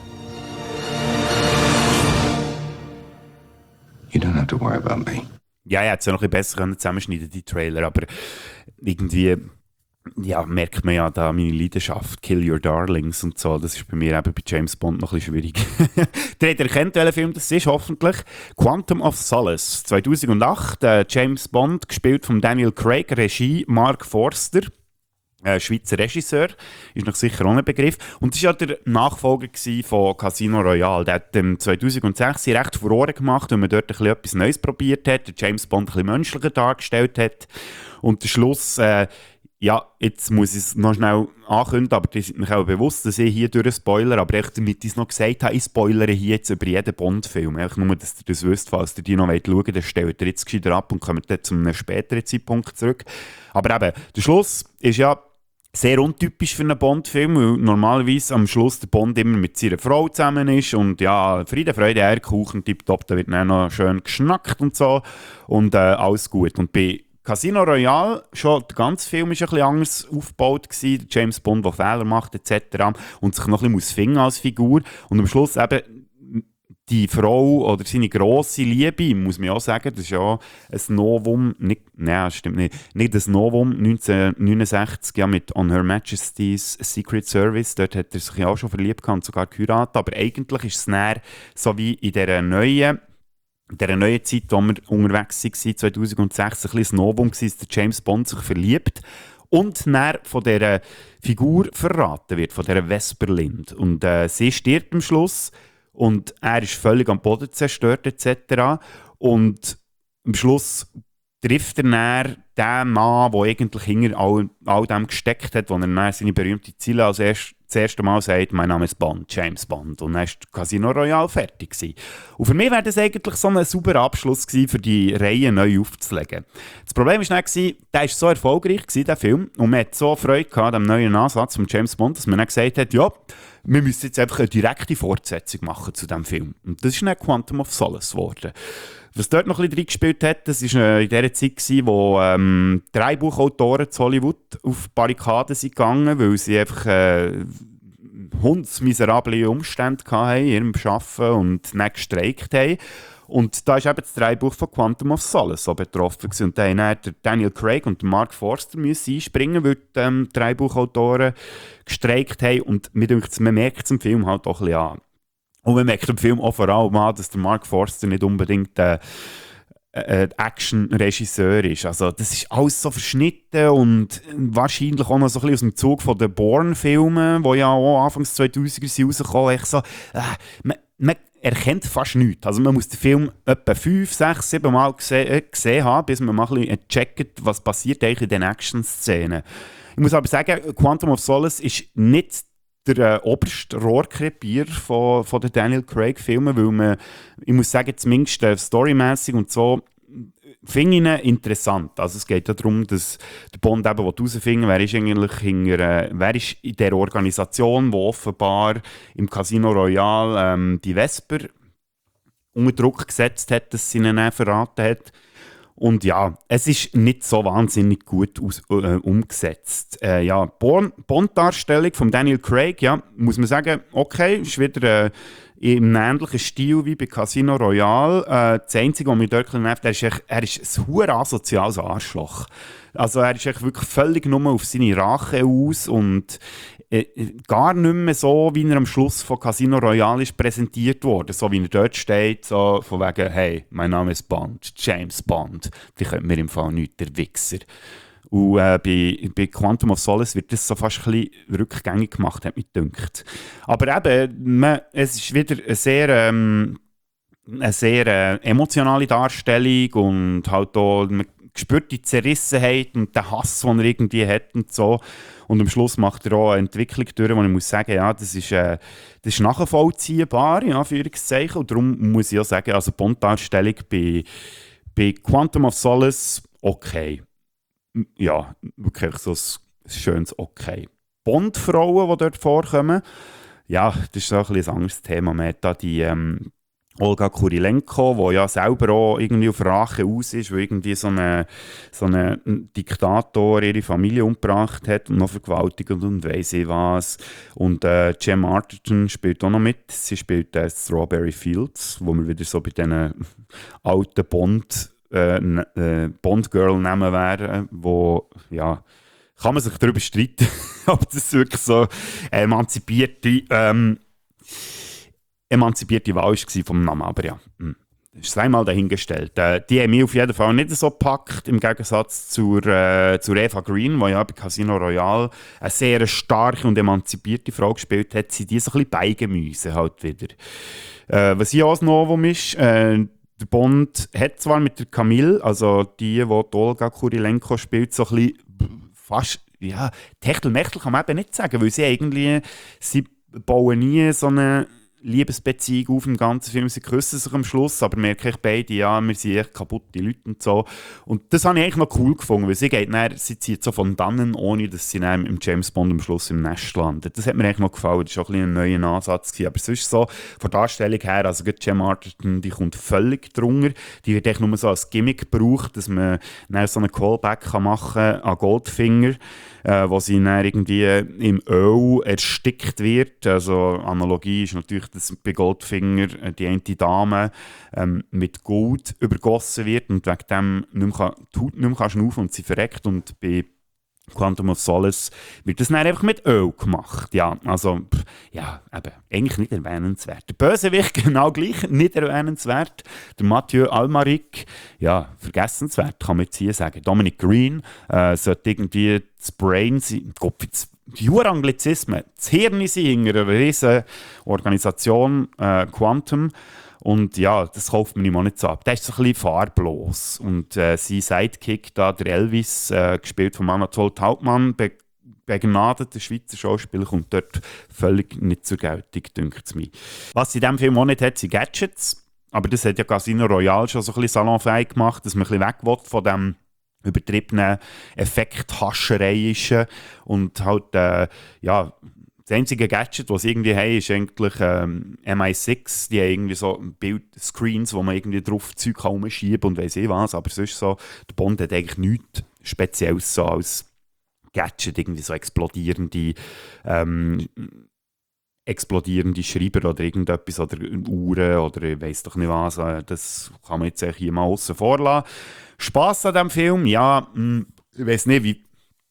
You don't have to worry about me. Ja, ich hätte es ja noch ein bisschen besser zusammenschneiden, die Trailer, aber irgendwie ja, merkt man ja da meine Leidenschaft, Kill Your Darlings und so, das ist bei mir eben bei James Bond noch ein bisschen schwierig. Der hat erkannt, welcher Film das ist, hoffentlich. Quantum of Solace, zweitausendacht, äh, James Bond, gespielt von Daniel Craig, Regie Mark Forster. Äh, Schweizer Regisseur, ist noch sicher ohne Begriff. Und das war ja der Nachfolger von Casino Royale. Der hat ähm, zweitausendsechs recht Furore gemacht, weil man dort ein bisschen etwas Neues probiert hat, der James Bond ein bisschen menschlicher dargestellt hat. Und der Schluss, äh, ja, jetzt muss ich es noch schnell ankündigen, aber ihr seid mir auch bewusst, dass ich hier durch einen Spoiler, aber echt damit ich es noch gesagt habe, ich spoilere hier jetzt über jeden Bond-Film. Einfach nur, dass ihr das wisst, falls ihr die noch schauen wollt, dann stellt ihr jetzt gescheiter ab und kommt dann zu einem späteren Zeitpunkt zurück. Aber eben, der Schluss ist ja sehr untypisch für einen Bond-Film, weil normalerweise am Schluss der Bond immer mit seiner Frau zusammen ist und ja, Friede, Freude, Eierkuchen, tipptopp, da wird dann noch schön geschnackt und so und äh, alles gut. Und bei Casino Royale, schon der ganze Film war ein bisschen anders aufgebaut gewesen, James Bond, der Fehler macht et cetera und sich noch ein bisschen finden als Figur und am Schluss eben die Frau oder seine grosse Liebe, muss man auch sagen, das ist ja ein Novum, nicht, nein, stimmt nicht, nicht ein Novum, neunzehnhundertneunundsechzig, ja, mit On Her Majesty's Secret Service, dort hat er sich ja auch schon verliebt und sogar geheiratet, aber eigentlich ist es dann so wie in dieser neuen In dieser neuen Zeit, wo wir unterwegs waren, zweitausendsechs, ein bisschen ein Novum war, dass der James Bond sich verliebt und dann von dieser Figur verraten wird, von dieser Vesper Lynd. Und äh, sie stirbt am Schluss und er ist völlig am Boden zerstört et cetera. Und am Schluss trifft er dann den Mann, der eigentlich hinter all, all dem gesteckt hat, wo er dann seine berühmte Ziele als erst, das erste Mal sagt, mein Name ist Bond, James Bond. Und dann war Casino Royale fertig gewesen. Und für mich wäre das eigentlich so ein sauberer Abschluss gewesen, für die Reihe neu aufzulegen. Das Problem war dann, der war so erfolgreich, gewesen, der Film, und man hat so Freude gehabt am neuen Ansatz von James Bond, dass man dann gesagt hat, ja, wir müssen jetzt einfach eine direkte Fortsetzung machen zu diesem Film. Und das ist dann Quantum of Solace geworden. Was dort noch ein bisschen reingespielt hat, das war äh, in der Zeit, gewesen, wo ähm, Drehbuchautoren zu Hollywood auf Barrikaden sind gegangen, weil sie einfach äh, hundsmiserable Umstände hatten in ihrem Arbeiten und nicht gestreikt haben. Und da ist eben das Drehbuch von Quantum of Solace so betroffen gewesen. Und da haben dann Daniel Craig und Mark Forster müssen einspringen, weil die ähm, Drehbuchautoren gestreikt haben. Und mir denkt, man merkt es im Film halt auch ein bisschen an. Und man merkt im Film auch vor allem an, dass der Mark Forster nicht unbedingt äh, äh, Action-Regisseur ist. Also das ist alles so verschnitten und wahrscheinlich auch noch so ein bisschen aus dem Zug von den Bourne-Filmen, die ja auch Anfangs zweitausender sind rausgekommen. Echt so, äh, man, man erkennt fast nichts. Also man muss den Film etwa fünf, sechs, sieben Mal gesehen, äh, gesehen haben, bis man mal ein bisschen checkt, was passiert eigentlich in den Action-Szenen. Ich muss aber sagen, Quantum of Solace ist nicht der äh, oberste Rohrkrepier von, von den Daniel Craig-Filmen, weil man, ich muss sagen, zumindest äh, storymässig und so, finde ich ihn interessant. Also es geht ja darum, dass der Bond eben herausfinden, wer ist eigentlich hinter, äh, wer ist in der Organisation, die offenbar im Casino Royale ähm, die Vesper unter Druck gesetzt hat, dass sie ihn dann verraten hat. Und ja, es ist nicht so wahnsinnig gut aus, äh, umgesetzt. Äh, ja, Bond-Darstellung von Daniel Craig, ja, muss man sagen, okay, ist wieder äh, im ähnlichen Stil wie bei Casino Royale. Äh, das Einzige, was mich dort nervt, er ist, echt, er ist ein hure asoziales Arschloch. Also er ist echt wirklich völlig nur auf seine Rache aus und äh, gar nicht mehr so, wie er am Schluss von Casino Royale ist präsentiert wurde. So wie er dort steht, so von wegen, hey, mein Name ist Bond, James Bond. Die könnte mir im Fall nichts, der Wichser. Und äh, bei, bei Quantum of Solace wird das so fast ein bisschen rückgängig gemacht, hat mich gedacht. Aber eben, man, es ist wieder eine sehr, ähm, eine sehr äh, emotionale Darstellung und halt auch, man spürt die Zerrissenheit und den Hass, den er irgendwie hat und so. Und am Schluss macht er auch eine Entwicklung durch, wo ich muss sagen, ja, das ist, äh, das ist nachvollziehbar, in Anführungszeichen. Und darum muss ich auch sagen, also die Bond-Darstellung bei, bei Quantum of Solace, okay. Ja, wirklich so ein schönes Okay. Bond-Frauen, die dort vorkommen, ja, das ist so ein, bisschen ein anderes Thema. Man hat da die ähm, Olga Kurilenko, die ja selber auch irgendwie auf Rache aus ist, weil irgendwie so ein so eine Diktator ihre Familie umgebracht hat und noch vergewaltigt und weiss ich was. Und äh, Gemma Arterton spielt auch noch mit. Sie spielt äh, Strawberry Fields, wo wir wieder so bei diesen alten Bond- Äh, äh, Bond-Girl-Namen wären, wo, ja, kann man sich darüber streiten, ob das wirklich so emanzipierte, ähm, emanzipierte Wahl war vom Namen, aber ja, mh. Das ist einmal dahingestellt. Äh, die haben mich auf jeden Fall nicht so gepackt, im Gegensatz zur, äh, zur Eva Green, die ja bei Casino Royale eine sehr starke und emanzipierte Frau gespielt hat, sind die so ein bisschen beigemüse halt wieder. Äh, was hier auch ein Novum ist, äh, der Bond hat zwar mit der Camille, also die, die, die Olga Kurilenko spielt, so ein bisschen fast, ja, Techtelmechtel kann man eben nicht sagen, weil sie eigentlich, sie bauen nie so eine Liebesbeziehung auf im ganzen Film, sie küssen sich am Schluss, aber merke ich beide, ja, wir sind echt kaputte Leute und so. Und das habe ich eigentlich noch cool gefunden, weil sie geht dann, sie zieht so von dannen, ohne dass sie dann im James Bond am Schluss im Nest landet. Das hat mir eigentlich noch gefallen, das war auch ein, ein neuer Ansatz gewesen. Aber sonst so, von der Darstellung her, also gerade Gemma Arterton, die kommt völlig drunter, die wird echt nur so als Gimmick gebraucht, dass man dann so einen Callback kann machen an Goldfinger, äh, wo sie dann irgendwie im Öl erstickt wird. Also Analogie ist natürlich, dass bei Goldfinger die eine Dame ähm, mit Gold übergossen wird und wegen dem nicht mehr, die Haut nicht mehr schnaufen und sie verreckt. Und bei Quantum of Solace wird das dann einfach mit Öl gemacht. Ja, also, pff, ja, eben, eigentlich nicht erwähnenswert. Der Bösewicht genau gleich, nicht erwähnenswert. Der Mathieu Almaric, ja, vergessenswert, kann man jetzt hier sagen. Dominic Green äh, sollte irgendwie das Brain sein. Gott, jetzt die Anglizismen, das Hirn sein hinter einer riesen Organisation, äh, Quantum. Und ja, das kauft man ihm auch nicht so ab. Der ist so ein bisschen farblos. Und äh, sein Sidekick, da, der Elvis, äh, gespielt von Anatole Taubmann, be begnadeter Schweizer Schauspieler, kommt dort völlig nicht zur Geltung, dünkt es mir. Was sie in diesem Film auch nicht hat, sind Gadgets. Aber das hat ja Casino Royale schon so ein bisschen salonfähig gemacht, dass man ein bisschen weg will von dem übertriebenen Effekthascherei ist. Und halt, äh, ja, das einzige Gadget, das sie irgendwie haben, ist eigentlich ähm, M I sechs. Die haben irgendwie so Bildscreens, wo man irgendwie drauf Zeug herumschieben kann und weiss ich was. Aber sonst so, der Bond hat eigentlich nichts Spezielles so als Gadget, irgendwie so explodierende, ähm, explodierende Schreiber oder irgendetwas oder Uhren oder ich weiss doch nicht was. Das kann man jetzt hier mal aussen vor lassen. Spass an diesem Film, ja, mh, ich weiss nicht, wie.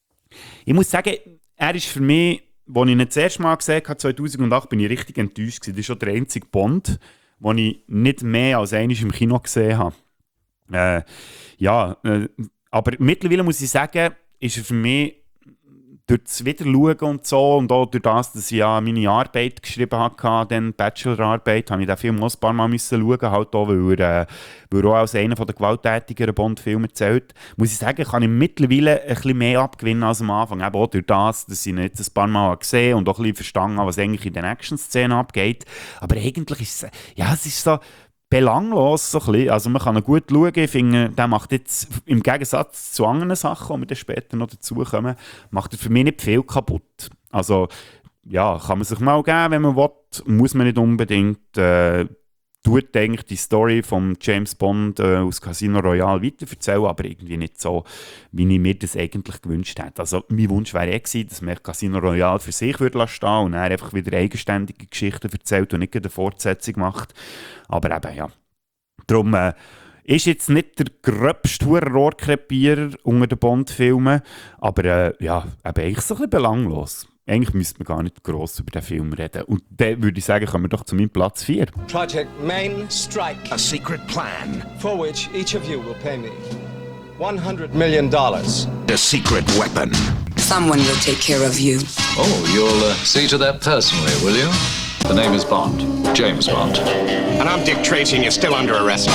Ich muss sagen, er ist für mich, als ich ihn das erste Mal gesehen habe, zweitausendacht, bin ich richtig enttäuscht gewesen. Das ist schon der einzige Bond, den ich nicht mehr als einmal im Kino gesehen habe. Äh, ja, äh, aber mittlerweile muss ich sagen, ist er für mich durch das Wiederschauen und so und auch durch das, dass ich ja meine Arbeit geschrieben hatte, dann Bachelorarbeit, habe ich den Film auch ein paar Mal müssen schauen, halt auch, weil er, äh, weil er auch als einer der gewalttätigeren Bond-Filme zählt. Muss ich sagen, kann ich mittlerweile ein bisschen mehr abgewinnen als am Anfang. Eben auch durch das, dass ich ihn jetzt ein paar Mal gesehen habe und auch ein bisschen verstanden habe, was eigentlich in den Action-Szenen abgeht. Aber eigentlich ist es, ja, es ist so belanglos, so ein bisschen. Also man kann ihn gut schauen. Ich finde, der macht jetzt im Gegensatz zu anderen Sachen, die wir dann später noch dazukommen, macht er für mich nicht viel kaputt. Also ja, kann man sich mal geben, wenn man will. Muss man nicht unbedingt. Äh, tut eigentlich die Story von James Bond äh, aus Casino Royale weiterverzählen, aber irgendwie nicht so, wie ich mir das eigentlich gewünscht hätte. Also mein Wunsch wäre eh gewesen, dass man Casino Royale für sich würde lassen stehen und er einfach wieder eigenständige Geschichten erzählt und nicht eine Fortsetzung macht. Aber eben, ja. Darum äh, ist jetzt nicht der gröbste Rohrkrepierer unter den Bond-Filmen, aber äh, ja, eben eigentlich so ein bisschen belanglos. Eigentlich müsste man gar nicht gross über den Film reden. Und dann würde ich sagen, kommen wir doch zu meinem Platz vier. Project Main Strike. A secret plan. For which each of you will pay me one hundred million dollars. A secret weapon. Someone will take care of you. Oh, you'll uh, see to that personally, will you? The name is Bond. James Bond. And I'm Dick Tracy and you're still under arrest.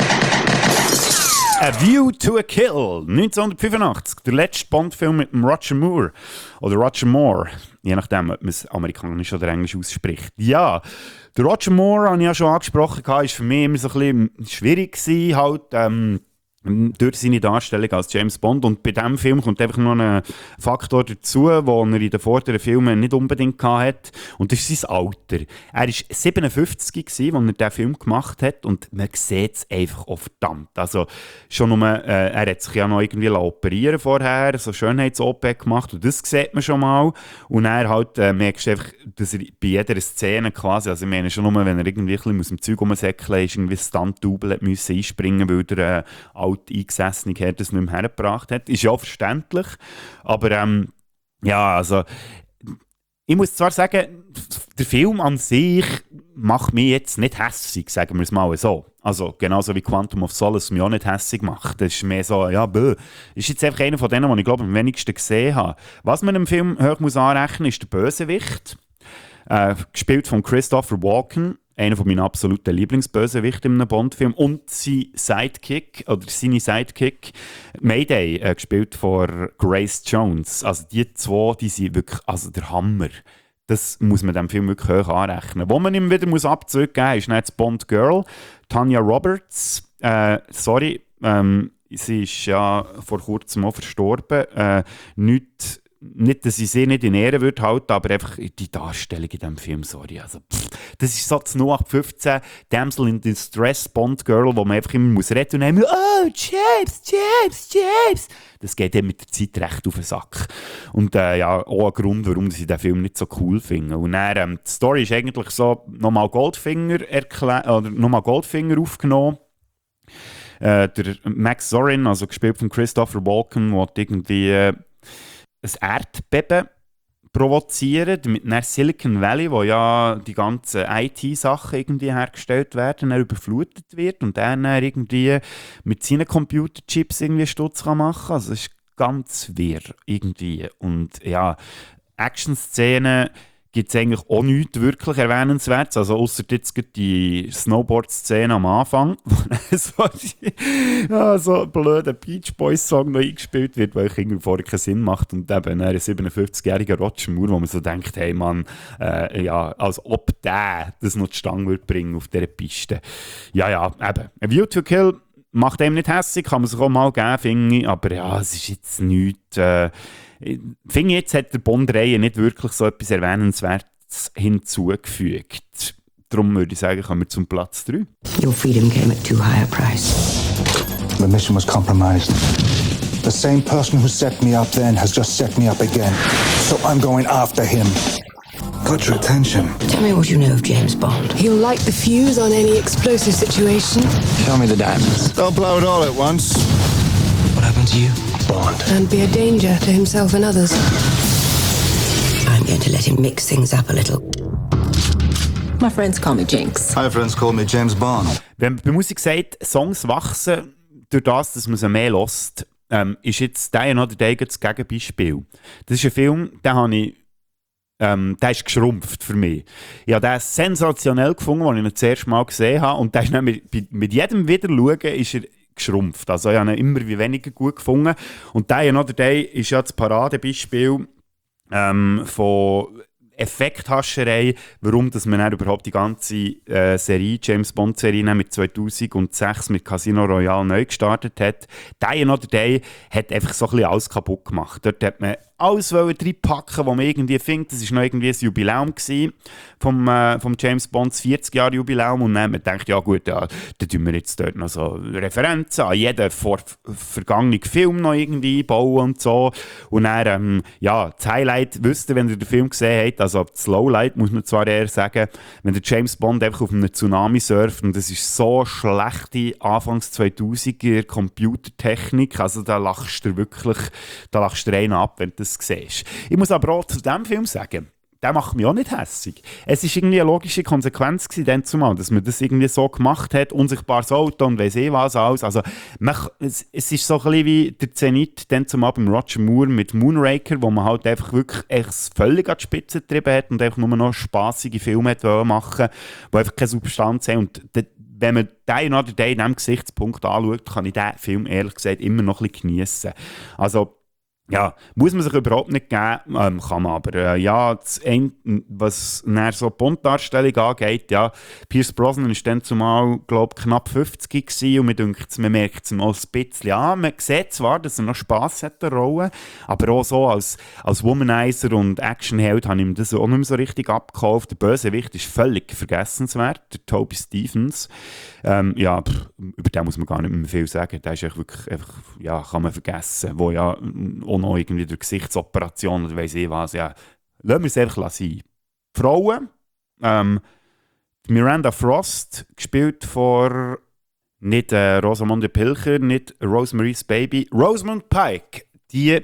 A View to a Kill, neunzehnhundertfünfundachtzig, der letzte Bond-Film mit dem Roger Moore, oder Roger Moore, je nachdem, ob man es amerikanisch oder englisch ausspricht. Ja, der Roger Moore, habe ich ja schon angesprochen, war für mich immer so ein bisschen schwierig gewesen, halt, ähm, durch seine Darstellung als James Bond. Und bei diesem Film kommt einfach noch ein Faktor dazu, den er in den vorderen Filmen nicht unbedingt hatte. Und das ist sein Alter. Er war siebenundfünfzig, als er diesen Film gemacht hat. Und man sieht es einfach auch verdammt. Also, schon nur, äh, er hat sich ja noch irgendwie operieren vorher, so Schönheits-O P gemacht. Und das sieht man schon mal. Und er halt, äh, merkst du einfach, dass er bei jeder Szene quasi, also ich meine schon nur, wenn er irgendwie ein bisschen aus dem Zeug rumsäckeln ist, irgendwie Stunt-Double musste einspringen, weil er äh, eingesessene Herr das nicht mehr hergebracht hat. Ist ja verständlich, aber ähm, ja, also ich muss zwar sagen, der Film an sich macht mich jetzt nicht hässig, sagen wir es mal so. Also genauso wie Quantum of Solace mich auch nicht hässig macht. Das ist mehr so, ja, bäh. Ist jetzt einfach einer von denen, die ich glaube am wenigsten gesehen habe. Was man im Film hoch muss anrechnen, ist der Bösewicht, äh, gespielt von Christopher Walken. Einer von meinen absoluten Lieblingsbösewichte in einem Bond-Film. Und sein Sidekick, oder seine Sidekick, Mayday, äh, gespielt von Grace Jones. Also die zwei, die sind wirklich, also der Hammer. Das muss man dem Film wirklich hoch anrechnen. Wo man ihm wieder muss abzugeben muss, ist nicht das Bond-Girl, Tanya Roberts. Äh, sorry, ähm, sie ist ja vor kurzem auch verstorben. Äh, nicht... Nicht, dass ich sie nicht in Ehren würde halten, aber einfach die Darstellung in diesem Film, sorry. Also, pff, das ist so das null acht fünfzehn Damsel in Distress Bond Girl, wo man einfach immer muss reden und dann oh, James, James, James. Das geht dann mit der Zeit recht auf den Sack. Und äh, ja, auch ein Grund, warum ich den Film nicht so cool finde. Und dann, ähm, die Story ist eigentlich so, nochmal Goldfinger, erklä- oder nochmal Goldfinger aufgenommen. Äh, der Max Zorin, also gespielt von Christopher Walken, der irgendwie... Äh, ein Erdbeben provozieren, damit nach Silicon Valley, wo ja die ganzen I T-Sachen irgendwie hergestellt werden, dann überflutet wird und er dann irgendwie mit seinen Computerchips irgendwie Stutz kann machen. Also es ist ganz wirr irgendwie. Und ja, Action-Szenen gibt es eigentlich auch nichts wirklich Erwähnenswertes. Also ausser jetzt die Snowboard-Szene am Anfang, wo so, ja, so ein blöder Beach Boys-Song noch eingespielt wird, weil ich irgendwie vorher keinen Sinn macht. Und eben ein siebenundfünfzigjähriger Roger Moore, wo man so denkt, hey Mann, äh, ja, als ob der das noch zustande würde bringen auf dieser Piste. Ja, ja, eben. A View to a Kill macht einem nicht hässlich, kann man sich auch mal geben, finde ich. Aber ja, es ist jetzt nichts... Äh, Ich finde, jetzt hat der Bond-Reihe nicht wirklich so etwas Erwähnenswertes hinzugefügt. Darum würde ich sagen, kommen wir zum Platz drei. Your freedom came at too high a price. The mission was compromised. The same person who set me up then has just set me up again. So I'm going after him. Got your attention. Tell me what you know of James Bond. He'll light the fuse on any explosive situation. Show me the diamonds. Don't blow it all at once. What happened to you? Bond. And be a danger to himself and others. I'm going to let him mix things up a little. My friends call me Jinx. My friends call me James Bond. Wenn man bei Musik sagt, Songs wachsen durch das, dass man sie mehr hört, ähm, ist jetzt «Die Another Day» das Gegenbeispiel. Das ist ein Film, den habe ich Ähm, der ist geschrumpft für mich. Ich habe den sensationell gefunden, als ich ihn das erste Mal gesehen habe. Und der ist mit, mit jedem Wiederschauen ist er geschrumpft. Also ich habe ihn immer wie weniger gut gefunden. Und «Die Another Day» ist ja das Paradebeispiel ähm, von Effekthascherei, warum dass man dann überhaupt die ganze äh, Serie, James Bond-Serie mit zweitausendsechs mit Casino Royale neu gestartet hat. «Die Another Day» hat einfach so ein bisschen alles kaputt gemacht. Dort hat man alles reinpacken, was man irgendwie findet. Das war noch irgendwie ein Jubiläum gewesen, vom, äh, vom James Bonds vierzig Jahre Jubiläum. Und dann haben wir gedacht, ja gut, ja, dann tun wir jetzt dort noch so Referenzen an jeden vor, vergangenen Film noch irgendwie bauen und so. Und dann, ähm, ja, das Highlight, wisst ihr, wenn ihr den Film gesehen habt, also das Lowlight muss man zwar eher sagen, wenn der James Bond einfach auf einem Tsunami surft und das ist so schlechte Anfangs zweitausender Computertechnik, also da lachst du wirklich, da lachst du einen ab, wenn du das siehst. Ich muss aber auch zu diesem Film sagen, der macht mich auch nicht hässig. Es war irgendwie eine logische Konsequenz gewesen, zumal, dass man das irgendwie so gemacht hat, unsichtbares Auto und weiss eh was alles. Also, man, es, es ist so ein bisschen wie der Zenit dann zumal beim Roger Moore mit Moonraker, wo man halt einfach wirklich echt völlig an die Spitze getrieben hat und einfach nur noch spassige Filme hat machen, die einfach keine Substanz haben. Und de, wenn man den oder den in diesem Gesichtspunkt anschaut, kann ich diesen Film ehrlich gesagt immer noch ein bisschen geniessen. Also, ja, muss man sich überhaupt nicht geben, ähm, kann man aber. Äh, ja, das ein, was nach so Bond-Darstellung angeht, ja, Pierce Brosnan war dann zumal, glaube ich, knapp fünfzig gewesen, und man, denkt, man merkt es mal ein bisschen an. Man sieht zwar, dass er noch Spass hat, der Rolle, aber auch so als, als Womanizer und Actionheld habe ich ihm das auch nicht mehr so richtig abgekauft. Der Bösewicht ist völlig vergessenswert, der Toby Stephens. Ähm, ja, pff, über den muss man gar nicht mehr viel sagen. Der ist wirklich einfach, ja, kann man vergessen, wo ja auch noch irgendwie durch Gesichtsoperationen oder weiss ich was, ja, lassen wir es einfach sein. Frauen, ähm, Miranda Frost, gespielt von nicht äh, Rosamunde Pilcher, nicht Rosemary's Baby, Rosamund Pike, die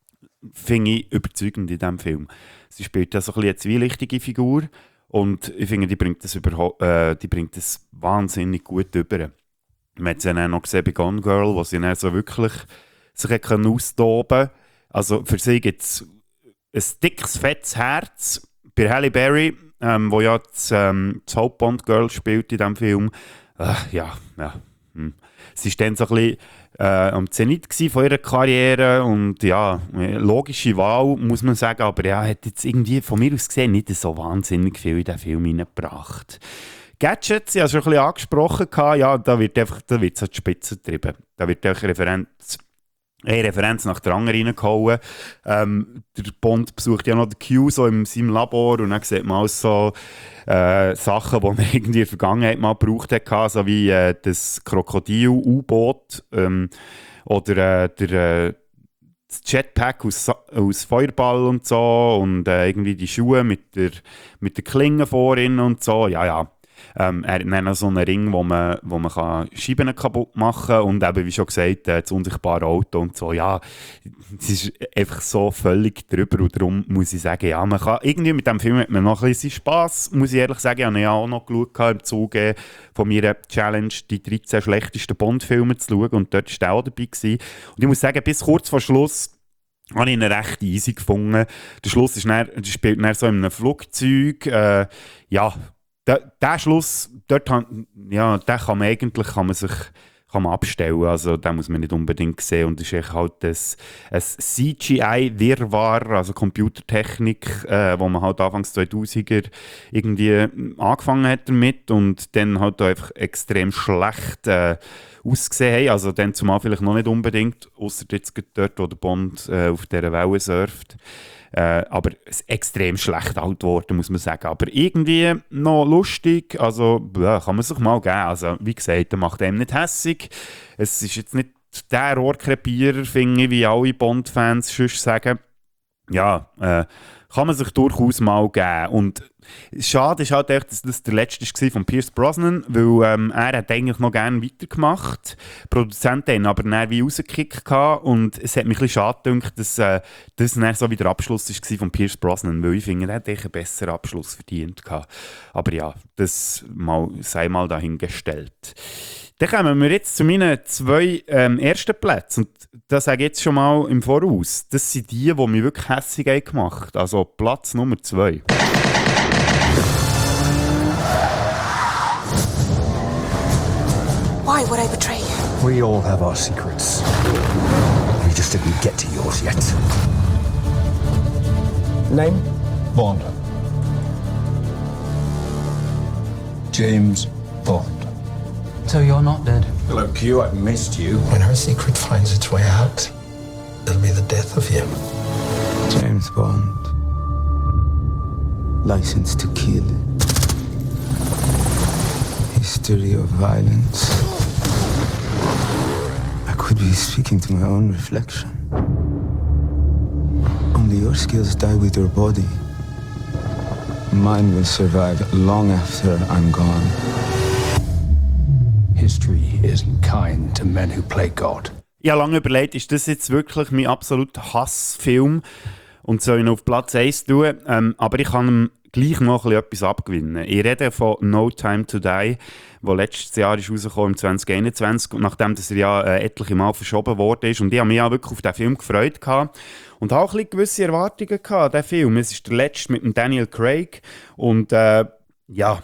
finde ich überzeugend in diesem Film. Sie spielt ja so ein bisschen eine zwielichtige Figur und ich finde, die bringt das, überho- äh, die bringt das wahnsinnig gut über. Man hat sie dann auch noch gesehen bei Gone Girl, wo sie dann so wirklich sich austoben konnte. Also für sie gibt es ein dickes, fettes Herz. Bei Halle Berry, ähm, wo ja das, ähm, das Hauptbond-Girl spielt in diesem Film, äh, ja, ja. Hm. Sie war dann so ein bisschen äh, am Zenit von ihrer Karriere und ja, logische Wahl, muss man sagen, aber ja, hat jetzt irgendwie von mir aus gesehen nicht so wahnsinnig viel in diesen Film hineingebracht. Gadgets, ich habe schon ein bisschen angesprochen, ja, da wird es an die Spitze getrieben. Da wird einfach Referenz, eine Referenz nach der anderen reingehauen. Ähm, der Bond besucht ja noch den Q so in seinem Labor und dann sieht man auch so äh, Sachen, die man irgendwie in der Vergangenheit mal gebraucht hat, so wie äh, das Krokodil-U-Boot ähm, oder äh, der äh, das Jetpack aus, aus Feuerball und so und äh, irgendwie die Schuhe mit der, mit der Klinge vorhin und so, ja, ja. Ähm, er hat dann so einen Ring, wo man, wo man kann Scheiben kaputt machen kann und eben, wie schon gesagt, äh, das unsichtbare Auto und so, ja, es ist einfach so völlig drüber und darum muss ich sagen, ja, man kann, irgendwie mit dem Film hat man noch ein bisschen Spass, muss ich ehrlich sagen, ich habe ja auch noch geschaut im Zuge von meiner Challenge, die dreizehn schlechtesten Bond-Filme zu schauen und dort war der auch dabei gewesen. Und ich muss sagen, bis kurz vor Schluss habe ich ihn recht easy gefunden. Der Schluss ist dann, der spielt dann so in einem Flugzeug, äh, ja, Der, der Schluss, dort, ja, den kann man eigentlich kann man sich kann man abstellen, also den muss man nicht unbedingt sehen und es ist halt ein, ein C G I-Wirrwarr, also Computertechnik, äh, wo man halt Anfangs zweitausender irgendwie angefangen hat damit und dann halt einfach extrem schlecht äh, ausgesehen haben, also dann zumal vielleicht noch nicht unbedingt, ausser jetzt dort, wo der Bond äh, auf dieser Welle surft. Äh, aber es ist extrem schlecht alt geworden, muss man sagen. Aber irgendwie noch lustig, also ja, kann man sich mal geben. Also wie gesagt, er macht einem nicht hässig. Es ist jetzt nicht der Rohrkrepierer, finde ich, wie alle Bond-Fans sonst sagen. Ja, äh, kann man sich durchaus mal geben. Und schade ist halt echt, dass das der letzte war von Pierce Brosnan, weil ähm, er hat eigentlich noch gerne weitergemacht. Die Produzenten haben aber dann wie rausgekickt und es hat mich ein bisschen schade gedacht, dass äh, das dann so wie der Abschluss war von Pierce Brosnan, weil ich finde, er hat einen besseren Abschluss verdient gehabt. Aber ja, das mal, sei mal dahingestellt. Dann kommen wir jetzt zu meinen zwei ähm, ersten Plätzen. Und das sage ich jetzt schon mal im Voraus. Das sind die, die mich wirklich hässig gemacht haben. Also Platz Nummer zwei. Why would I betray you? We all have our secrets. We just didn't get to yours yet. Name? Bond. James Bond. So you're not dead? Hello, Q, I missed you. When her secret finds its way out, it'll be the death of you. James Bond. License to kill. History of violence. I could be speaking to my own reflection. Only your skills die with your body. Mine will survive long after I'm gone. History isn't kind to men who play God. Ich habe lange überlegt, ist das jetzt wirklich mein absoluter Hassfilm und soll ihn auf Platz eins tun, ähm, aber ich kann ihm gleich noch ein bisschen etwas abgewinnen. Ich rede von No Time to Die, der letztes Jahr ist rausgekommen, im zwanzig einundzwanzig, nachdem das er ja äh, etliche Mal verschoben worden ist. Und ich habe mich ja wirklich auf diesen Film gefreut gehabt und habe auch ein bisschen gewisse Erwartungen gehabt an diesen Film. Es ist der letzte mit dem Daniel Craig und äh, ja...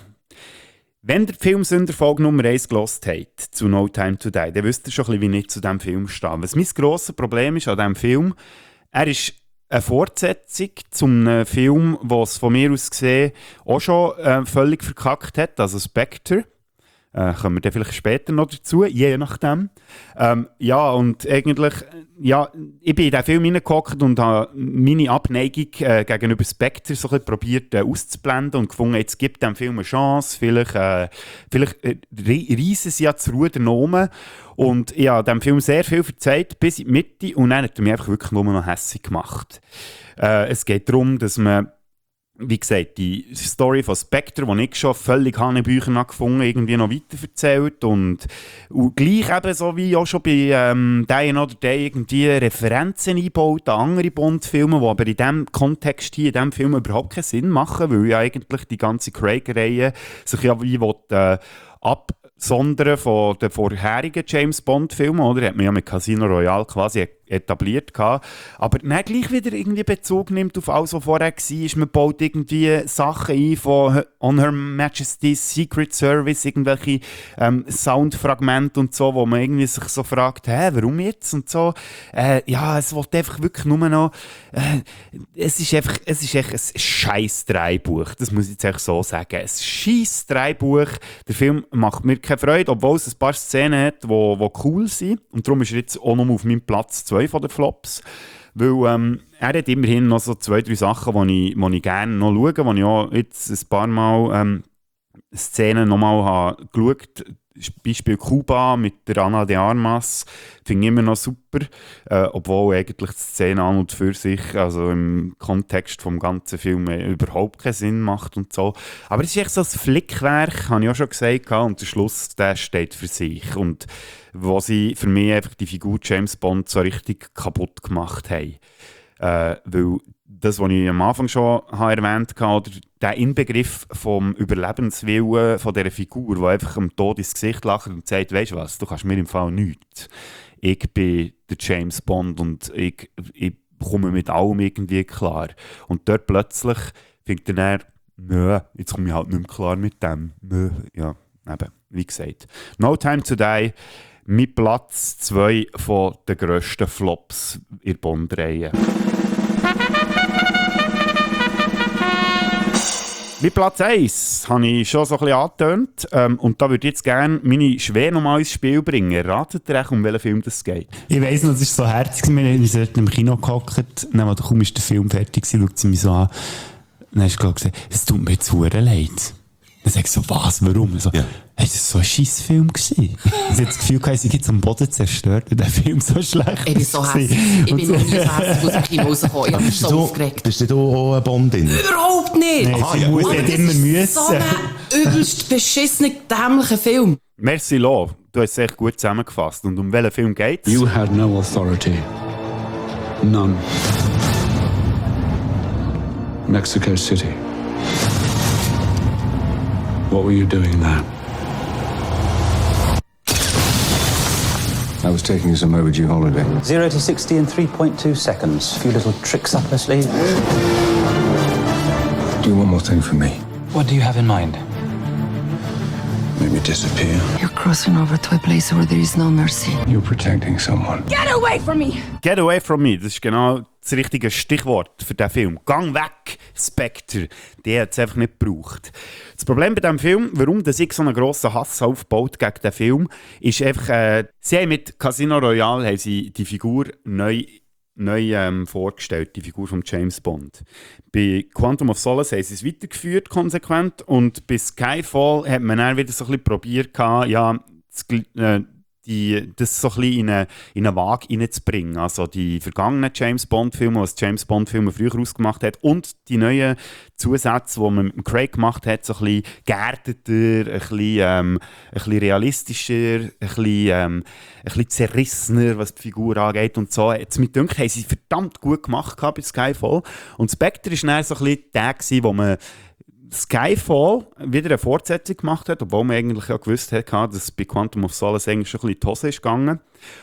Wenn ihr die Filmsünderfolge Nummer eins gehört habt, zu No Time to Die, dann wisst ihr schon ein bisschen, wie ich zu diesem Film stehe. Was mein grosses Problem ist an diesem Film, er ist eine Fortsetzung zu einem Film, den es von mir aus gesehen auch schon äh, völlig verkackt hat, also Spectre. Äh, kommen wir dann vielleicht später noch dazu, je nachdem. Ähm, ja, und eigentlich, ja, ich bin in diesen Film hineingehockt und habe meine Abneigung äh, gegenüber Spectre so ein bisschen probiert äh, auszublenden und gefunden, jetzt gibt dem Film eine Chance, vielleicht, äh, vielleicht äh, reissen sie ja das Ruder noch um. Und ich habe dem Film sehr viel verzeiht, bis in die Mitte, und dann hat er mich einfach wirklich nur noch hässig gemacht. Äh, es geht darum, dass man, wie gesagt, die Story von Spectre, die ich schon völlig Hanebücher gefunden habe, irgendwie noch weiter erzählt. Und, und gleich eben so wie auch schon bei ähm, Die Another Day irgendwie Referenzen einbaut an andere Bond-Filme, die aber in diesem Kontext hier, in diesem Film überhaupt keinen Sinn machen, weil ja eigentlich die ganze Craig-Reihe sich ja wie will, äh, absondern von den vorherigen James-Bond-Filmen, oder? Hat man ja mit Casino Royale quasi etabliert gehabt. Aber dann gleich wieder irgendwie Bezug nimmt auf alles, was vorher war. Man baut irgendwie Sachen ein von On Her Majesty's Secret Service, irgendwelche ähm, Soundfragmente und so, wo man irgendwie sich so fragt, hä, warum jetzt? Und so. Äh, ja, es wird einfach wirklich nur noch... Äh, es ist einfach, es ist echt ein scheiß Dreibuch. Das muss ich jetzt echt so sagen. Ein scheiß Dreibuch. Der Film macht mir keine Freude, obwohl es ein paar Szenen hat, die cool sind. Und darum ist er jetzt auch noch auf meinem Platz zwei von den Flops, weil ähm, er hat immerhin noch so zwei, drei Sachen, die ich, ich gerne noch schaue, die ich auch jetzt ein paar Mal ähm, Szenen nochmal habe geschaut. Beispiel Kuba mit der Ana de Armas finde ich immer noch super, äh, obwohl eigentlich die Szene an und für sich, also im Kontext vom ganzen Film, überhaupt keinen Sinn macht und so. Aber es ist echt so ein Flickwerk, habe ich auch schon gesagt, und der Schluss, der steht für sich. Und wo sie für mich einfach die Figur James Bond so richtig kaputt gemacht haben. Äh, weil das, was ich am Anfang schon habe erwähnt habe, oder der Inbegriff vom Überlebenswillen von dieser Figur, die einfach am Tod ins Gesicht lacht und sagt, weisst du was, du kannst mir im Fall nichts. Ich bin der James Bond und ich, ich komme mit allem irgendwie klar. Und dort plötzlich findet er dann, nö, jetzt komme ich halt nicht mehr klar mit dem. Nö, ja, eben, wie gesagt. No Time to Die, mein Platz zwei von den grössten Flops in der Bond-Reihe. Mit Platz eins habe ich schon so ein bisschen angetönt. Ähm, und da würde ich jetzt gerne meine Schwäche nochmal ins Spiel bringen. Ratet ihr, um welchen Film es geht? Ich weiss noch, das ist so herzig. Wir sind dort im Kino gehockt. Dann, kaum ist der Film fertig war, schaut sie mich so an. Dann hast du gesagt, es tut mir jetzt verdammt leid. Dann sag ich so, was, warum? So, ja. Hey, das war so ein Scheissfilm gewesen. Ich habe das Gefühl, dass ich jetzt am Boden zerstört, weil der Film so schlecht ich bin so hässlich. Ich bin noch nie so hässlich aus dem Kino rausgekommen. Ich bin so du, aufgeregt. Bist du auch eine Bondin? Überhaupt nicht! Nein, sie ah, ja, muss nicht immer müssen. So ein übelst beschissener, dämlicher Film. Merci, Lo. Du hast es echt gut zusammengefasst. Und um welchen Film geht es? You had no authority. None. Mexico City. What were you doing there? I was taking some overdue holiday. Zero to sixty in three point two seconds. A few little tricks up her sleeve. Do one more thing for me. What do you have in mind? Make me disappear. You're crossing over to a place where there is no mercy. You're protecting someone. Get away from me! Get away from me, das ist genau das richtige Stichwort für diesen Film. Gang weg, Spectre. Der hat es einfach nicht gebraucht. Das Problem bei diesem Film, warum das ich so einen grossen Hass aufbaut gegen den Film, ist einfach, äh, sie haben mit Casino Royale haben sie die Figur neu neu ähm, vorgestellt, die Figur von James Bond. Bei Quantum of Solace haben sie es weitergeführt, konsequent, und bei Skyfall hat man dann wieder so ein bisschen probiert, ja, das, äh, die, das so ein bisschen in eine, in eine Waage reinzubringen. Also die vergangenen James Bond-Filme, was James Bond-Filme früher ausgemacht hat, und die neuen Zusätze, die man mit Craig gemacht hat, so ein bisschen geerdeter, ein bisschen, ähm, ein bisschen realistischer, ein bisschen, ähm, ein bisschen zerrissener, was die Figur angeht und so. Jetzt mit Dünken haben sie verdammt gut gemacht bei Skyfall. Und Spectre war dann so ein bisschen der, wo man Skyfall wieder eine Fortsetzung gemacht hat, obwohl man eigentlich ja gewusst hat, dass bei Quantum of Solace eigentlich schon ein bisschen in die Hose ist gegangen.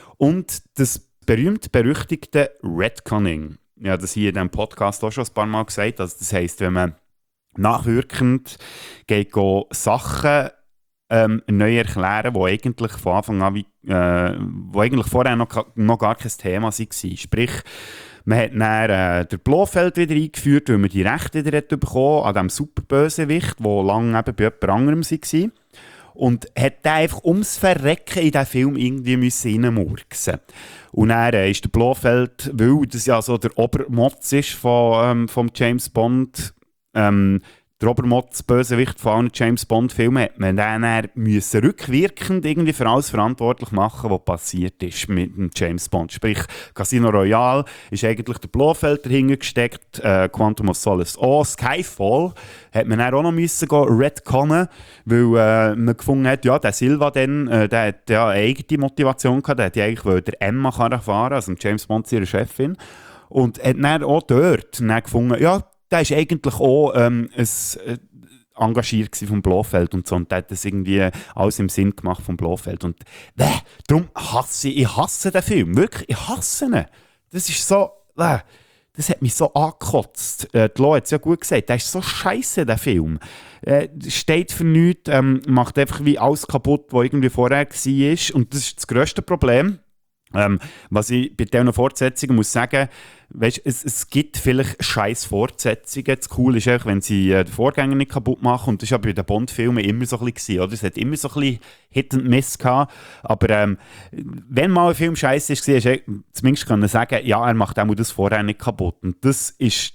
Und das berühmt-berüchtigte Retconning. Ja, das hier in diesem Podcast auch schon ein paar Mal gesagt. Also das heisst, wenn man nachwirkend geht, geht Sachen ähm, neu erklären, die eigentlich von Anfang an, wie, äh, wo eigentlich vorher noch, noch gar kein Thema waren. Sprich, man hat dann äh, den Blofeld wieder eingeführt, weil man die Rechte wieder bekommen an diesem Superbösewicht, der lange eben bei jemand anderem war. Und hat den einfach ums Verrecken in diesen Film irgendwie müssen reinmurksen. Und dann äh, ist der Blofeld, weil das ja so der Obermotz ist von, ähm, vom James Bond, ähm, der Obermotz, Bösewicht von allen James Bond-Filmen, hat man dann, dann müssen rückwirkend irgendwie für alles verantwortlich machen, was passiert ist mit dem James Bond. Sprich, Casino Royale ist eigentlich der Blofeld dahinter gesteckt, äh, Quantum of Solace auch. Skyfall hat man dann auch noch müssen gehen, retconnen, weil äh, man gefunden hat, ja, der Silva dann, äh, der hat ja eine eigene Motivation gehabt, der hat ja eigentlich der Emma fahren, also James Bond, ihre Chefin, und hat dann auch dort dann gefunden, ja, der war eigentlich auch ähm, ein, äh, engagiert vom Blofeld und so, und der hat das irgendwie alles im Sinn gemacht vom Blofeld. Und äh, darum hasse ich, ich hasse den Film, wirklich, ich hasse ihn. Das ist so, äh, das hat mich so angekotzt. Äh, die Lo hat es ja gut gesagt, der ist so scheiße, der Film. Äh, steht für nichts, ähm, macht einfach wie alles kaputt, was irgendwie vorher war, und das ist das grösste Problem. Ähm, was ich bei diesen Fortsetzungen muss sagen, weißt, es, es gibt vielleicht scheiß Fortsetzungen. Das Coole ist auch, wenn sie äh, den Vorgänger nicht kaputt machen. Und das war ja bei den Bond-Filmen immer so ein bisschen, oder? Es hat immer so ein bisschen Hit and Miss gehabt. Aber ähm, wenn mal ein Film scheiße ist, hast du zumindest können sagen, ja, er macht auch das vorher nicht kaputt. Und das ist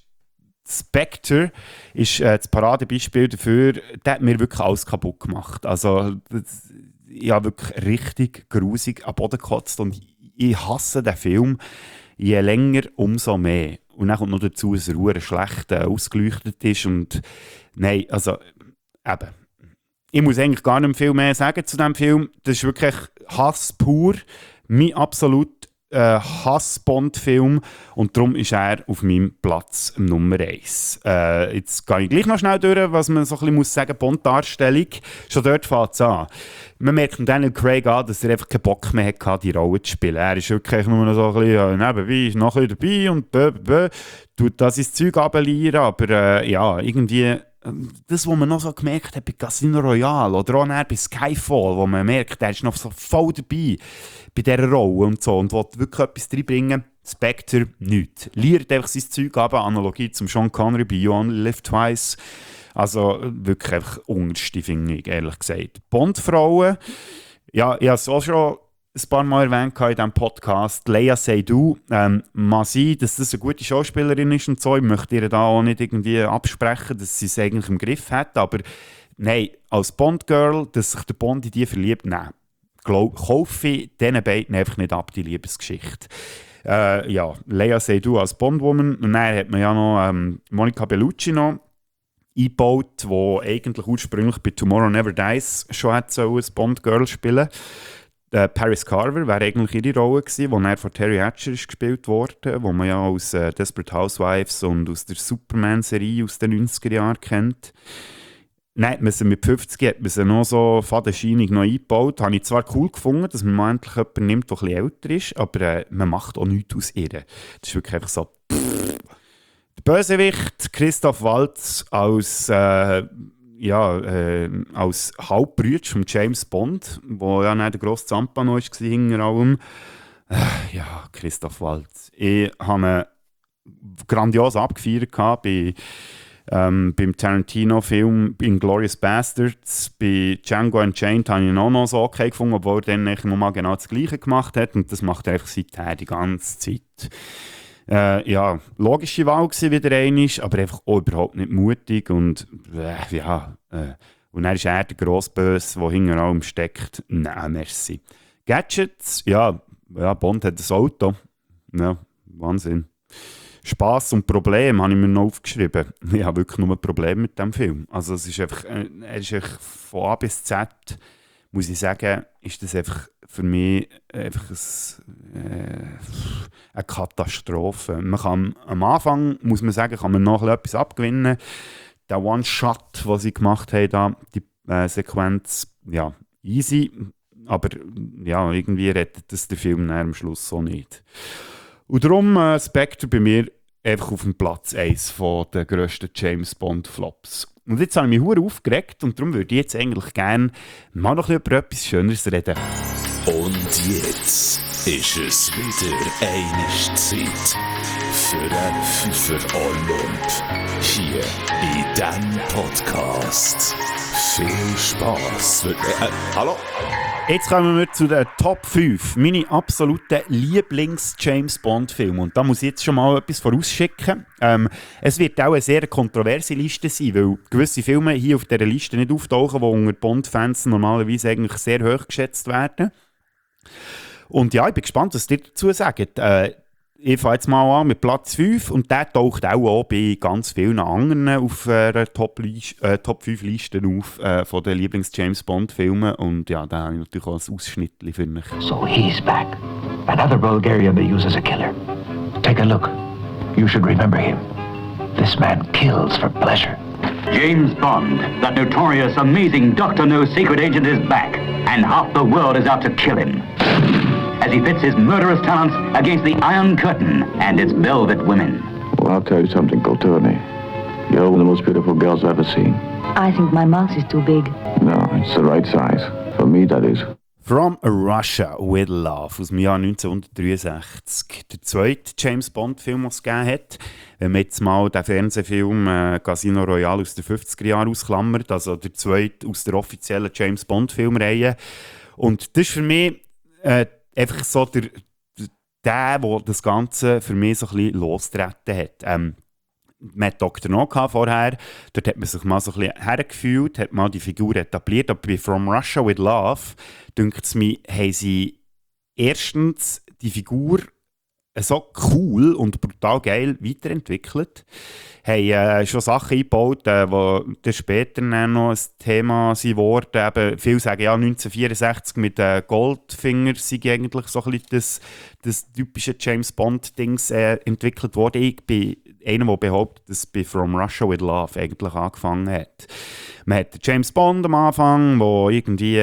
Spectre ist äh, das Paradebeispiel dafür, der hat mir wirklich alles kaputt gemacht. Also, das, ich habe wirklich richtig grusig am Boden gekotzt, und ich hasse den Film je länger, umso mehr. Und dann kommt noch dazu, dass er sehr schlecht äh, ausgeleuchtet ist. Und nein, also eben. Ich muss eigentlich gar nicht viel mehr sagen zu diesem Film. Das ist wirklich Hass pur. Mein absolut äh, Hass-Bond-Film. Und darum ist er auf meinem Platz Nummer eins. Äh, jetzt gehe ich gleich noch schnell durch, was man so ein bisschen muss sagen, Bond-Darstellung. Schon dort fängt es an. Man merkt Daniel Craig an, dass er einfach keinen Bock mehr hatte, die Rolle zu spielen. Er ist wirklich nur noch so ein bisschen äh, nebenbei, ist noch ein bisschen dabei und bö, bö, bö, tut das ins Zeug abelieren, aber äh, ja, irgendwie das, was man noch so gemerkt hat bei Casino Royale oder auch bei Skyfall, wo man merkt, er ist noch so voll dabei bei dieser Rolle und so und will wirklich etwas reinbringen. Spectre, nichts. Liert einfach sein Zeug ab, Analogie zum Sean Connery bei You Only Live Twice. Also wirklich einfach unterste, finde ich, ehrlich gesagt. Bond-Frauen, ja, ich habe es auch schon ein paar Mal erwähnt in diesem Podcast, Léa Seydoux, ähm, mag sein, dass das eine gute Schauspielerin ist und so. Ich möchte ihr da auch nicht irgendwie absprechen, dass sie es eigentlich im Griff hat, aber nein, als Bond-Girl, dass sich der Bond in die verliebt, nein. Glaub, kaufe ich diesen beiden einfach nicht ab, die Liebesgeschichte. Äh, ja, Léa Seydoux als Bond-Woman, und dann hat man ja noch ähm, Monica Bellucci noch eingebaut, die eigentlich ursprünglich bei Tomorrow Never Dies schon hat so ein Bond-Girl spielen. Äh, Paris Carver wäre eigentlich ihre Rolle gewesen, die dann von Terry Hatcher ist gespielt wurde, wo man ja aus äh, Desperate Housewives und aus der Superman-Serie aus den neunziger Jahren kennt. Nein, hat man sie mit fünfzig hat man sie noch so fadenscheinig noch eingebaut. Habe ich zwar cool gefunden, dass man mal endlich jemanden nimmt, der ein bisschen älter ist, aber äh, man macht auch nichts aus ihr. Das ist wirklich einfach so pff. Der Bösewicht Christoph Waltz als äh, ja, äh, als Halbbruder von James Bond, wo ja nicht der grosse Zampano war hinter allem. Äh, ja, Christoph Waltz. Ich habe ihn grandios abgefeiert bei, ähm, beim Tarantino-Film Inglourious Basterds. Bei Django Unchained habe ich ihn auch noch so okay gefunden, obwohl er dann nochmal genau das Gleiche gemacht hat. Und das macht er einfach seither die ganze Zeit. Äh, ja, logische Wahl gewesen, wieder einmal, aber einfach auch überhaupt nicht mutig und äh, ja, äh, und dann ist er der Grossböse, der hinter allem steckt. Nein, merci. Gadgets, ja, ja, Bond hat ein Auto. Ja, Wahnsinn. Spass und Problem habe ich mir noch aufgeschrieben. Ich habe wirklich nur ein Problem mit diesem Film. Also es ist einfach, äh, er ist einfach von A bis Z, muss ich sagen, ist das einfach für mich einfach ein, äh, eine Katastrophe. Man kann, am Anfang, muss man sagen, kann man noch etwas abgewinnen. Der One-Shot, den sie gemacht haben, da, die äh, Sequenz, ja, easy. Aber ja, irgendwie rettet das den Film am Schluss so nicht. Und darum äh, Spectre bei mir einfach auf dem Platz eins von den grössten James-Bond-Flops. Und jetzt habe ich mich verdammt aufgeregt und darum würde ich jetzt eigentlich gerne mal noch über etwas Schöneres reden. Und jetzt ist es wieder einmal Zeit für einen Fünfer Olymp hier in diesem Podcast. Viel Spass. Äh, hallo? Jetzt kommen wir zu den Top fünf, meine absoluten Lieblings-James-Bond-Filme. Und da muss ich jetzt schon mal etwas vorausschicken. Ähm, es wird auch eine sehr kontroverse Liste sein, weil gewisse Filme hier auf dieser Liste nicht auftauchen, die unter Bond-Fans normalerweise eigentlich sehr hoch geschätzt werden. Und ja, ich bin gespannt, was ihr dazu sagt. Äh, ich fange jetzt mal an mit Platz fünf und der taucht auch, auch bei ganz vielen anderen auf einer Top, äh, Top fünf Listen auf äh, von den Lieblings-James-Bond-Filmen und ja, da habe ich natürlich auch ein Ausschnitt für mich. So he's back. Another Bulgaria they use as a killer. Take a look. You should remember him. This man kills for pleasure. James Bond, that notorious, amazing Doctor No secret agent is back, and half the world is out to kill him. As he pits his murderous talents against the Iron Curtain and its velvet women. Well, I'll tell you something, Coltoni. You're one of the most beautiful girls I've ever seen. I think my mouth is too big. No, it's the right size. For me, that is. From Russia with Love aus dem Jahr neunzehnhundertdreiundsechzig. Der zweite James-Bond-Film, den es gegeben hat. Wenn man jetzt mal den Fernsehfilm äh, Casino Royale aus den fünfziger Jahren ausklammert, also der zweite aus der offiziellen James-Bond-Filmreihe. Und das ist für mich äh, einfach so der, der, der das Ganze für mich so ein bisschen losgetreten hat. Ähm, man hat Doktor No vorher, dort hat man sich mal so ein bisschen hergefühlt, hat mal die Figur etabliert, aber bei From Russia with Love, denkt es mir, haben sie erstens die Figur so cool und brutal geil weiterentwickelt, haben äh, schon Sachen eingebaut, äh, die später noch ein Thema sind worden. Eben, viele sagen ja, neunzehnhundertvierundsechzig mit äh, Goldfinger sei eigentlich so ein bisschen das, das typische James-Bond-Dings äh, entwickelt worden. Ich bin einer, der behauptet, dass es bei From Russia with Love eigentlich angefangen hat. Man hat James Bond am Anfang, der irgendwie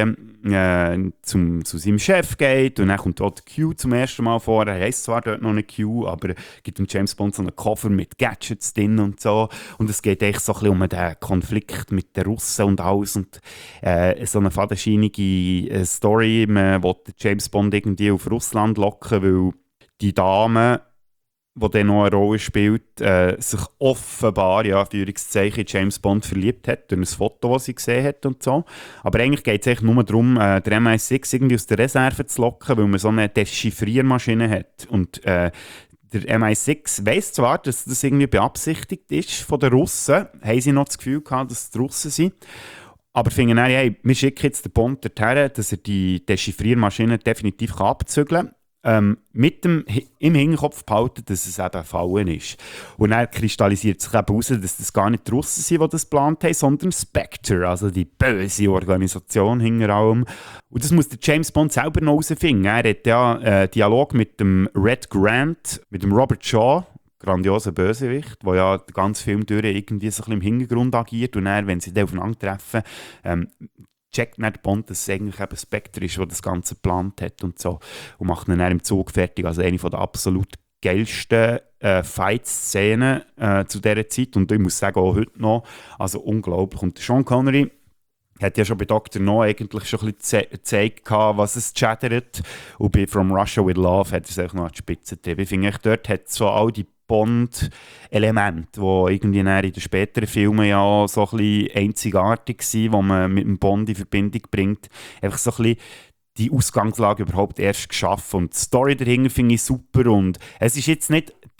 äh, zum, zu seinem Chef geht und dann kommt dort Q zum ersten Mal vor. Er heisst zwar dort noch nicht Q, aber gibt dem James Bond so einen Koffer mit Gadgets drin und so. Und es geht echt so ein bisschen um den Konflikt mit den Russen und alles. Und äh, so eine fadenscheinige Story. Man will James Bond irgendwie auf Russland locken, weil die Dame, die dann noch eine Rolle spielt, äh, sich offenbar, ja, Führungszeichen James Bond verliebt hat, durch ein Foto, das sie gesehen hat und so. Aber eigentlich geht es eigentlich nur darum, äh, der M I sechs irgendwie aus der Reserve zu locken, weil man so eine Dechiffriermaschine hat. Und äh, der M I sechs weiss zwar, dass das irgendwie beabsichtigt ist von den Russen, haben sie noch das Gefühl gehabt, dass es die Russen sind. Aber finden dann, hey, wir schicken jetzt den Bond dorthin, dass er die Dechiffriermaschine definitiv abzügeln kann. Ähm, mit dem im Hinterkopf behalten, dass es eben Fallen ist. Und dann kristallisiert sich eben heraus, dass das gar nicht die Russen sind, die das geplant haben, sondern Spectre, also die böse Organisation hinter allem. Und das muss der James Bond selber noch herausfinden. Er hat ja äh, Dialog mit dem Red Grant, mit dem Robert Shaw, grandioser Bösewicht, der ja den ganzen Film durch irgendwie so ein bisschen im Hintergrund agiert. Und dann, wenn sie dann aufeinandertreffen, ähm, checkt nicht Bond, dass es eigentlich eben Spectre ist, der das Ganze geplant hat und so. Und macht ihn dann im Zug fertig. Also eine der absolut geilsten äh, Fight-Szenen äh, zu dieser Zeit. Und ich muss sagen, auch heute noch, also unglaublich. Und Sean Connery hat ja schon bei Doktor No eigentlich schon ein bisschen gezeigt, was es chattert. Und bei From Russia with Love hat er es auch noch an die Spitze getrieben. Ich finde, dort hat so all die Bond-Elemente, die irgendwie in den späteren Filmen ja so ein bisschen einzigartig sind, die man mit dem Bond in Verbindung bringt, einfach so ein bisschen die Ausgangslage überhaupt erst geschaffen. Und die Story dahinter finde ich super. Und es ist jetzt nicht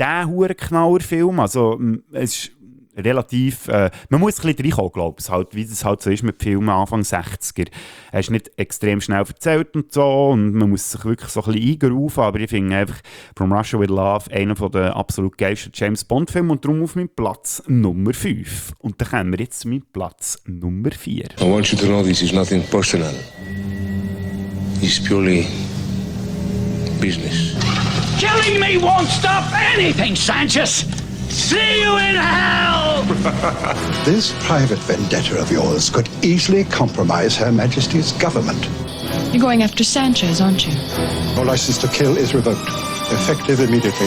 der Hurenknauer-Film. Also, es ist relativ, äh, man muss ein bisschen reinkommen, glaube ich, halt, wie das halt so ist mit Filmen Anfang sechziger. Er ist nicht extrem schnell erzählt und so und man muss sich wirklich so ein bisschen eingerufen, aber ich finde einfach From Russia With Love einer der absolut geilsten James-Bond-Filme und darum auf meinem Platz Nummer fünf. Und dann kommen wir jetzt zu meinem Platz Nummer vier. I want you to know this is nothing personal. It's purely business. Killing me won't stop anything, Sanchez! See you in hell! This private vendetta of yours could easily compromise Her Majesty's government. You're going after Sanchez, aren't you? Your license to kill is revoked. Effective immediately.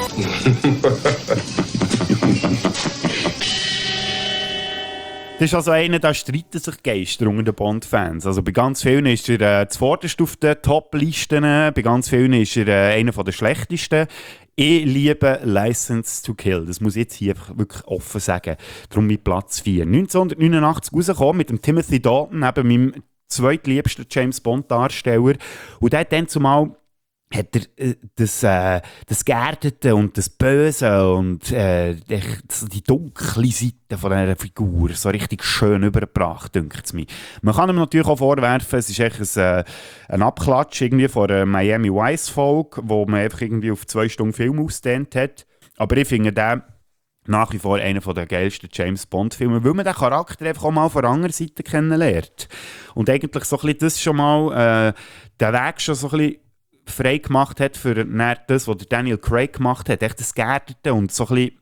Das ist also einer, da streiten sich Geister unter den Bond-Fans. Also bei ganz vielen ist er äh, zuvorderst auf den Top-Listen, bei ganz vielen ist er äh, einer der schlechtesten. Ich liebe License to Kill. Das muss ich jetzt hier wirklich offen sagen. Darum mit Platz vier. neunzehnhundertneunundachtzig rausgekommen mit dem Timothy Dalton, neben meinem zweitliebsten James-Bond-Darsteller. Und der hat dann zumal hat er äh, das, äh, das Geerdete und das Böse und äh, die, die dunkle Seite von dieser Figur so richtig schön übergebracht, denkt es mir. Man kann ihm natürlich auch vorwerfen, es ist echt ein, äh, ein Abklatsch irgendwie von einer Miami Vice-Folge, wo man einfach irgendwie auf zwei Stunden Film ausgedehnt hat. Aber ich finde den nach wie vor einer der geilsten James-Bond-Filme, weil man den Charakter einfach auch mal von der anderen Seite kennenlernt. Und eigentlich so ein bisschen das schon mal, äh, den Weg schon so ein bisschen frei gemacht hat für das, was Daniel Craig gemacht hat. Echt das Geerdete und so ein bisschen,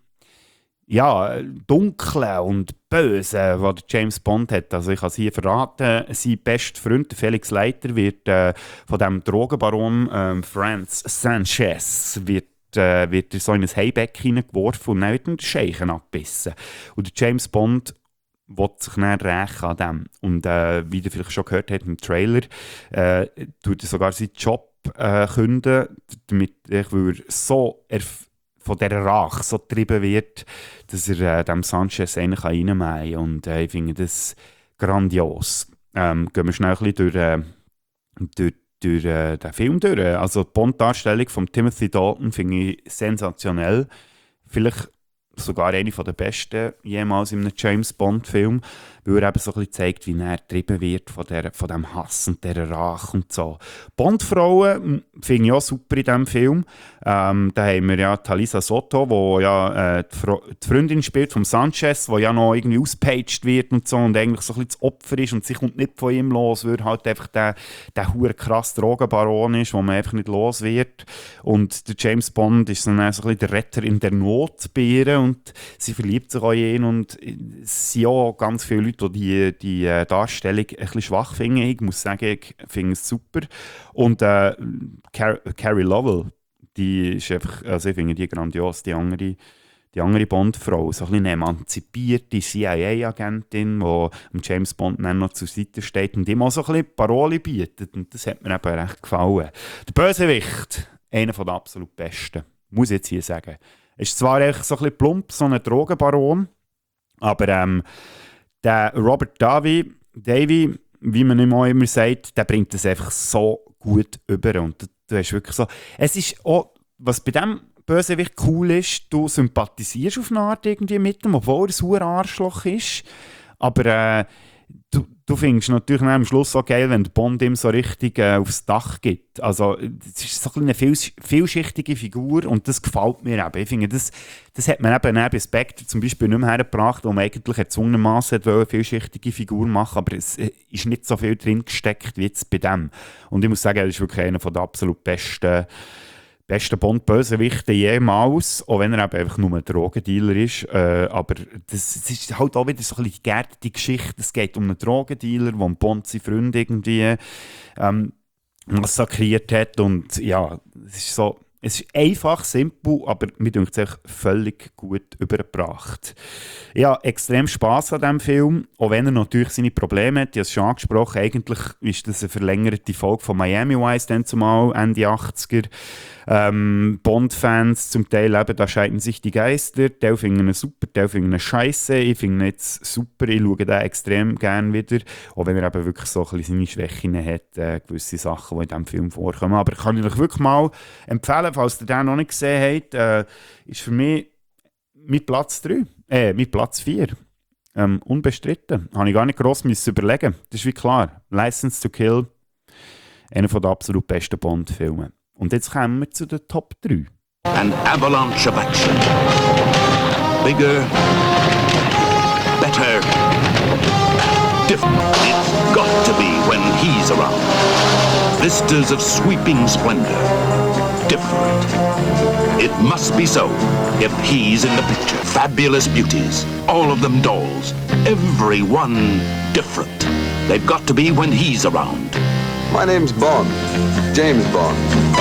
ja, Dunkle und Böse, was James Bond hat. Also ich kann es hier verraten, sein bester Freund, Felix Leiter, wird äh, von dem Drogenbaron äh, Franz Sanchez wird, äh, wird er so in ein Heibeck hineingeworfen und dann wird er den Scheichen abgebissen. Und der James Bond will sich dann rächen an dem. Und äh, wie ihr vielleicht schon gehört habt im Trailer, äh, tut er sogar seinen Job Äh, künden, damit ich so erf- von dieser Rache so getrieben wird, dass er äh, dem Sanchez einen reinmähen kann. Und äh, ich finde das grandios. Ähm, gehen wir schnell ein bisschen durch, äh, durch, durch äh, den Film durch. Also die Bond-Darstellung von Timothy Dalton finde ich sensationell. Vielleicht sogar eine der besten jemals in einem James-Bond-Film, weil er eben so ein bisschen zeigt, wie er getrieben wird von, der, von dem Hass und dieser Rache und so. Bond-Frauen finde ich auch super in diesem Film. Ähm, da haben wir ja Talisa Soto, die ja äh, die, Fro- die Freundin spielt vom Sanchez, die ja noch irgendwie auspaged wird und so und eigentlich so ein bisschen das Opfer ist und sie kommt nicht von ihm los, weil halt einfach der, der hure krasse Drogenbaron ist, wo man einfach nicht los wird. Und der James Bond ist dann so ein bisschen der Retter in der Not bei ihr und sie verliebt sich auch in ihn und es sind auch ganz viele Leute, die die äh, Darstellung ein bisschen schwach finden. Ich muss sagen, ich finde es super. Und äh, Car- Carrie Lowell, die ist einfach, also ich finde die grandios, die andere, die andere Bond-Frau, so ein bisschen eine emanzipierte C I A-Agentin, die James Bond dann noch zur Seite steht und ihm auch so ein bisschen Parole bietet. Und das hat mir eben recht gefallen. Der Bösewicht, einer der absolut besten, muss ich jetzt hier sagen. Ist zwar echt so ein bisschen plump, so ein Drogenbaron, aber ähm, der Robert Davi, Davy, wie man ihm auch immer sagt, der bringt das einfach so gut über. Und du, du hast wirklich so... Es ist auch, was bei diesem Bösewicht cool ist, du sympathisierst auf eine Art irgendwie mit ihm, obwohl er ein hoher Arschloch ist. Aber äh, du, du findest natürlich am Schluss auch geil, wenn der Bond ihm so richtig äh, aufs Dach gibt. Also es ist so eine viels- vielschichtige Figur und das gefällt mir eben. Ich finde, das, das hat man eben bei Spectre zum Beispiel nicht mehr hergebracht, wo man eigentlich erzwungenermassen eine vielschichtige Figur machen, aber es äh, ist nicht so viel drin gesteckt wie jetzt bei dem. Und ich muss sagen, er ist wirklich einer der absolut besten beste Bond-Bösewichte jemals, auch wenn er eben einfach nur ein Drogendealer ist. Äh, aber das, das ist halt auch wieder so ein bisschen die geerdete Geschichte. Es geht um einen Drogendealer, der Bond seinen Freund irgendwie ähm, massakriert hat. Und ja, es ist so, es ist einfach, simpel, aber mir denkt es völlig gut übergebracht. Ich habe extrem Spass an diesem Film, auch wenn er natürlich seine Probleme hat. Ich habe es schon angesprochen, eigentlich ist das eine verlängerte Folge von Miami Vice, dann zumal Ende achtziger. Ähm, Bond-Fans zum Teil eben, da scheiden sich die Geister. Die finden ihn super, die finden ihn scheiße. Ich finde ihn jetzt super, ich schaue den extrem gerne wieder. Auch wenn er eben wirklich so ein bisschen seine Schwächen hat, äh, gewisse Sachen, die in diesem Film vorkommen. Aber kann ich euch wirklich mal empfehlen, falls ihr den noch nicht gesehen habt, äh, ist für mich mein Platz drei, äh, mein Platz vier. Ähm, unbestritten. Habe ich gar nicht gross müssen überlegen. Das ist wie klar. License to Kill, einer der absolut besten Bond-Filme. Und jetzt kommen wir zu den Top drei. An avalanche of action. Bigger, better, different. It's got to be when he's around. Vistas of sweeping splendor. Different. It must be so if he's in the picture. Fabulous beauties, all of them dolls, every one different. They've got to be when he's around. My name's Bond, James Bond.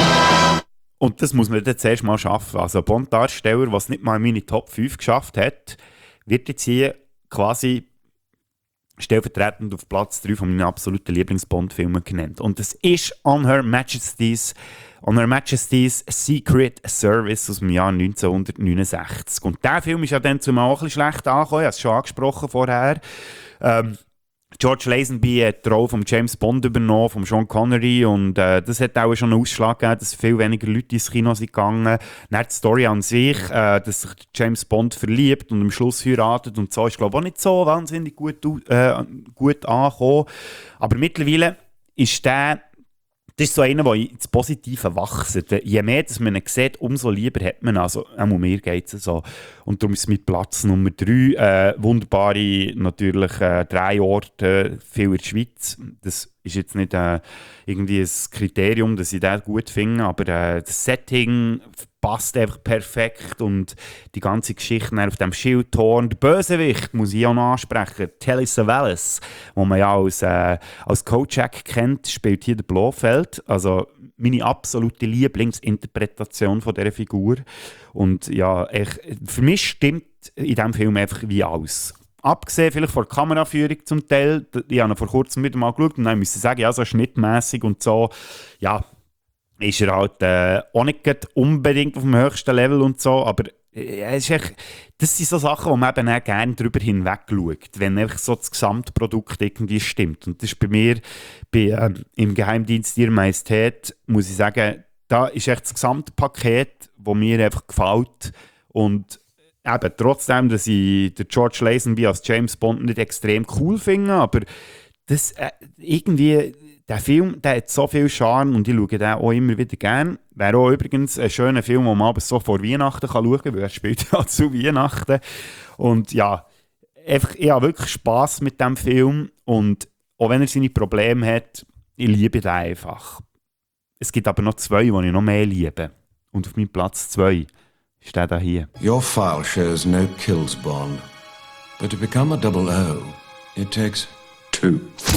Und das muss man jetzt erst mal schaffen. Also ein Bond-Darsteller, der es nicht mal in meine Top fünf geschafft hat, wird jetzt hier quasi stellvertretend auf Platz drei von meinen absoluten Lieblings-Bond-Filmen genannt. Und das ist On Her Majesty's, On Her Majesty's Secret Service aus dem Jahr neunzehnhundertneunundsechzig. Und der Film ist ja dann zumal auch ein bisschen schlecht angekommen, ich habe es schon angesprochen vorher. Ähm, George Lazenby hat die Rolle von James Bond übernommen, von Sean Connery, und äh, das hat auch schon einen Ausschlag gegeben, dass viel weniger Leute ins Kino sind gegangen. Dann die Story an sich, äh, dass sich James Bond verliebt und am Schluss heiratet und so, ist glaube ich auch nicht so wahnsinnig gut, äh, gut angekommen. Aber mittlerweile ist der, das ist so einer, der ins Positive wächst. Je mehr dass man ihn sieht, umso lieber hat man ihn. Also, auch mir geht es so. Und darum ist es mit Platz Nummer drei. Äh, wunderbare, natürlich, äh, Drehorte, viel in der Schweiz. Das ist jetzt nicht äh, irgendwie ein Kriterium, dass ich das gut finde, aber äh, das Setting passt einfach perfekt und die ganze Geschichte auf dem Schildhorn. Der Bösewicht muss ich auch noch ansprechen, Telly Savalas, den man ja als, äh, als Kojak kennt, spielt hier der Blofeld. Also meine absolute Lieblingsinterpretation von dieser Figur. Und ja, ich, für mich stimmt in diesem Film einfach wie alles. Abgesehen vielleicht von der Kameraführung zum Teil, ich habe ihn vor kurzem wieder mal geschaut und dann musste ich sagen, ja, so schnittmässig und so, ja, ist er halt äh, auch nicht unbedingt auf dem höchsten Level und so, aber äh, ist echt, das sind so Sachen, wo man eben auch gerne darüber hinweg schaut, wenn einfach so das Gesamtprodukt irgendwie stimmt. Und das ist bei mir, bei, äh, im Geheimdienst Ihrer Majestät, muss ich sagen, da ist echt das Gesamtpaket, das mir einfach gefällt. Und eben, trotzdem, dass ich den George Lazenby als James Bond nicht extrem cool finde, aber das äh, irgendwie, der Film, der hat so viel Charme und ich schaue den auch immer wieder gerne. Wäre auch übrigens ein schöner Film, den man aber so vor Weihnachten kann schauen kann, weil er spielt ja zu Weihnachten. Und ja, einfach, ich habe wirklich Spass mit diesem Film und auch wenn er seine Probleme hat, ich liebe den einfach. Es gibt aber noch zwei, die ich noch mehr liebe. Und auf meinem Platz zwei ist der da hier. Your file shows no kills, Bond. But to become a double O, it takes two.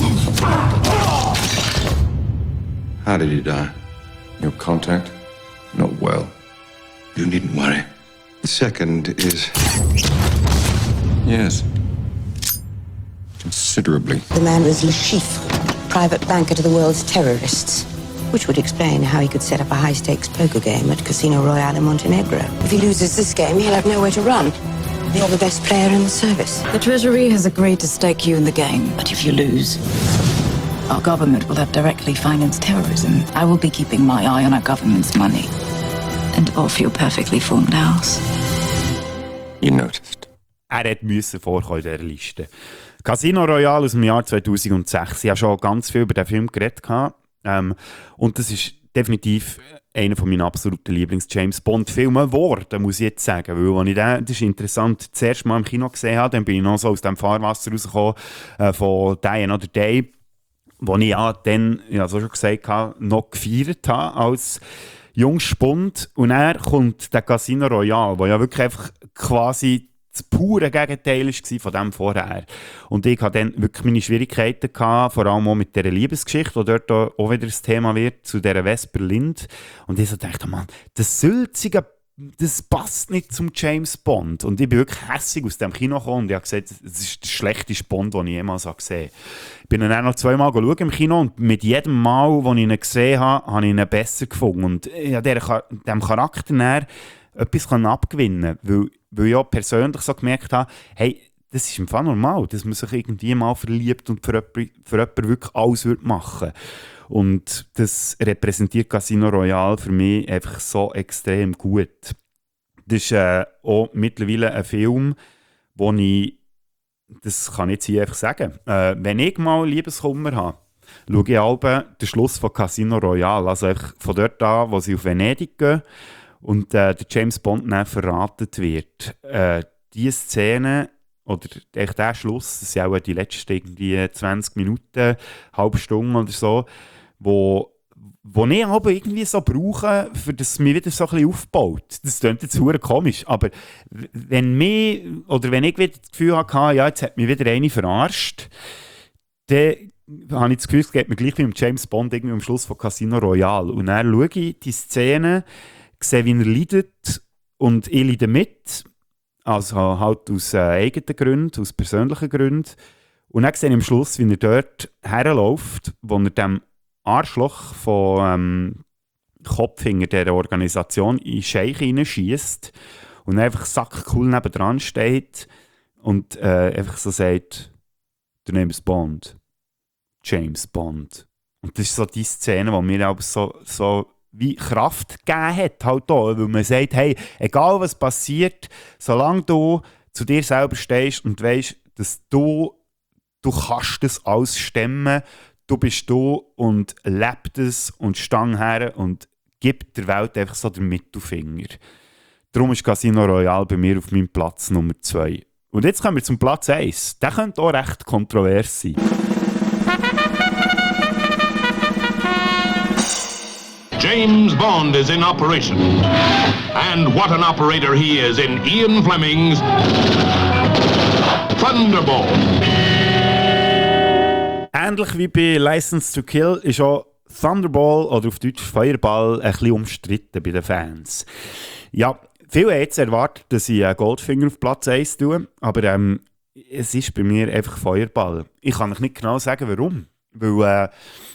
How did he die? Your contact? Not well. You needn't worry. The second is... Yes. Considerably. The man was Le Chiffre, private banker to the world's terrorists. Which would explain how he could set up a high-stakes poker game at Casino Royale in Montenegro. If he loses this game, he'll have nowhere to run. You're the best player in the service. The Treasury has agreed to stake you in the game, but if you lose, our government will have directly financed terrorism. I will be keeping my eye on our government's money and off your perfectly formed house. You noticed. Er hat müssen vorkommen in dieser Liste. Casino Royale aus dem Jahr zweitausendsechs. Ich habe schon ganz viel über den Film geredet. Ähm, und das ist definitiv einer von meinen absoluten Lieblings-James-Bond-Filmen geworden, muss ich jetzt sagen. Weil, als ich den, das ist interessant, das erste Mal im Kino gesehen habe, dann bin ich noch so aus dem Fahrwasser rausgekommen äh, von Die Another Day, wo ich ja dann, ich habe es auch schon gesagt, habe, noch gefeiert habe als Jungspund. Und dann kommt der Casino Royale, wo ja wirklich einfach quasi das pure Gegenteil war von dem vorher. Und ich hatte dann wirklich meine Schwierigkeiten gehabt, vor allem auch mit dieser Liebesgeschichte, die dort auch wieder das Thema wird, zu dieser Vesper Lind. Und ich so dachte, Mann, das Sülzige, das passt nicht zum James Bond. Und ich bin wirklich hässig aus dem Kino gekommen und ich habe gesagt, das ist der schlechteste Bond, den ich jemals gesehen habe. Ich bin dann auch noch zweimal schauen im Kino und mit jedem Mal, wo ich ihn gesehen habe, habe ich ihn besser gefunden. Und ich habe diesem Charakter näher etwas abgewinnen können, weil, weil ich auch persönlich so gemerkt habe, hey, das ist im Fall normal, dass man sich irgendwie mal verliebt und für jemanden, für jemanden wirklich alles machen würde. Und das repräsentiert Casino Royale für mich einfach so extrem gut. Das ist äh, auch mittlerweile ein Film, wo ich, das kann ich jetzt hier einfach sagen, äh, wenn ich mal Liebeskummer habe, schaue ich alle den Schluss von Casino Royale, also einfach von dort an, wo sie auf Venedig gehen und äh, der James Bond dann verraten wird. Äh, diese Szene, oder echt der Schluss, das sind auch die letzten irgendwie zwanzig Minuten, halbe Stunde oder so, wo, wo ich aber irgendwie so brauche, für das es mich wieder so ein bisschen aufbaut. Das klingt jetzt verdammt komisch, aber wenn mich, oder wenn ich wieder das Gefühl hatte, ja, jetzt hat mich wieder eine verarscht, dann habe ich das Gefühl, es geht mir gleich wie mit James Bond irgendwie am Schluss von Casino Royale. Und dann schaue ich die Szene, sehe, wie er leidet und ich leide mit. Also halt aus äh, eigenen Gründen, aus persönlichen Gründen. Und dann sehe ich am Schluss, wie er dort herläuft, wo er dem Arschloch von ähm, Kopfhinger dieser Organisation in den Scheich hineinschießt und einfach sackcool nebendran steht und äh, einfach so sagt, der Name ist Bond. James Bond. Und das ist so die Szene, die mir auch so, so wie Kraft gegeben hat, halt auch, weil man sagt, hey, egal was passiert, solange du zu dir selber stehst und weißt, dass du, du kannst das alles stemmen, du bist du und lebt es und stang her und gib der Welt einfach so den Mittelfinger. Darum ist Casino Royale bei mir auf meinem Platz Nummer zwei. Und jetzt kommen wir zum Platz eins. Der könnte auch recht kontrovers sein. James Bond is in operation. And what an operator he is in Ian Fleming's Thunderball. Ähnlich wie bei License to Kill ist auch Thunderball oder auf Deutsch Feuerball ein bisschen umstritten bei den Fans. Ja, viele haben jetzt erwartet, dass ich Goldfinger auf Platz eins tue, aber ähm, es ist bei mir einfach Feuerball. Ich kann euch nicht genau sagen, warum. Weil äh,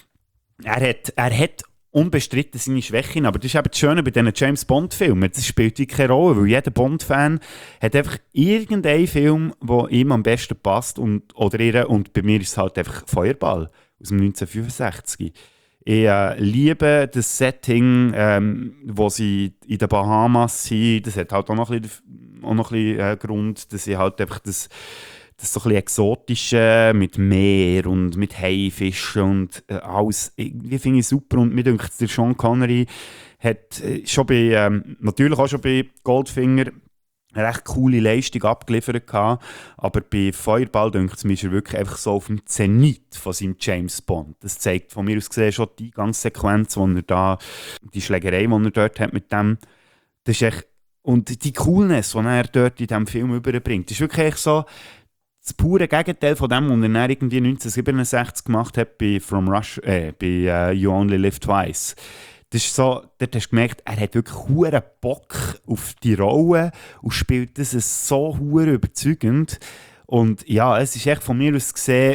er hat, er hat unbestritten seine Schwächen, aber das ist eben das Schöne bei diesen James-Bond-Filmen. Das spielt keine Rolle, weil jeder Bond-Fan hat einfach irgendeinen Film, der ihm am besten passt und, oder ihr, und bei mir ist es halt einfach Feuerball aus dem neunzehnhundertfünfundsechzig. Ich äh, liebe das Setting, ähm, wo sie in den Bahamas sind. Das hat halt auch noch ein bisschen, auch noch ein bisschen äh, Grund, dass sie halt einfach das Das so ein bisschen Exotische mit Meer und mit Haifischen und äh, alles, irgendwie finde ich super. Und mir denkt, der Sean Connery hat äh, schon bei, ähm, natürlich auch schon bei Goldfinger eine recht coole Leistung abgeliefert gehabt, aber bei Feuerball denkt es mir, ist er wirklich einfach so auf dem Zenit von seinem James Bond. Das zeigt von mir aus gesehen schon die ganze Sequenz, wo er da, die Schlägerei, die er dort hat mit dem, das ist echt, und die Coolness, die er dort in diesem Film überbringt, das ist wirklich echt so das pure Gegenteil von dem, was er irgendwie neunzehnhundertsiebenundsechzig gemacht hat bei, From Russia, äh, bei uh, You Only Live Twice. Das ist so, dort hast du gemerkt, er hat wirklich huere Bock auf die Rolle und spielt das so huere überzeugend. Und ja, es ist echt von mir aus gesehen,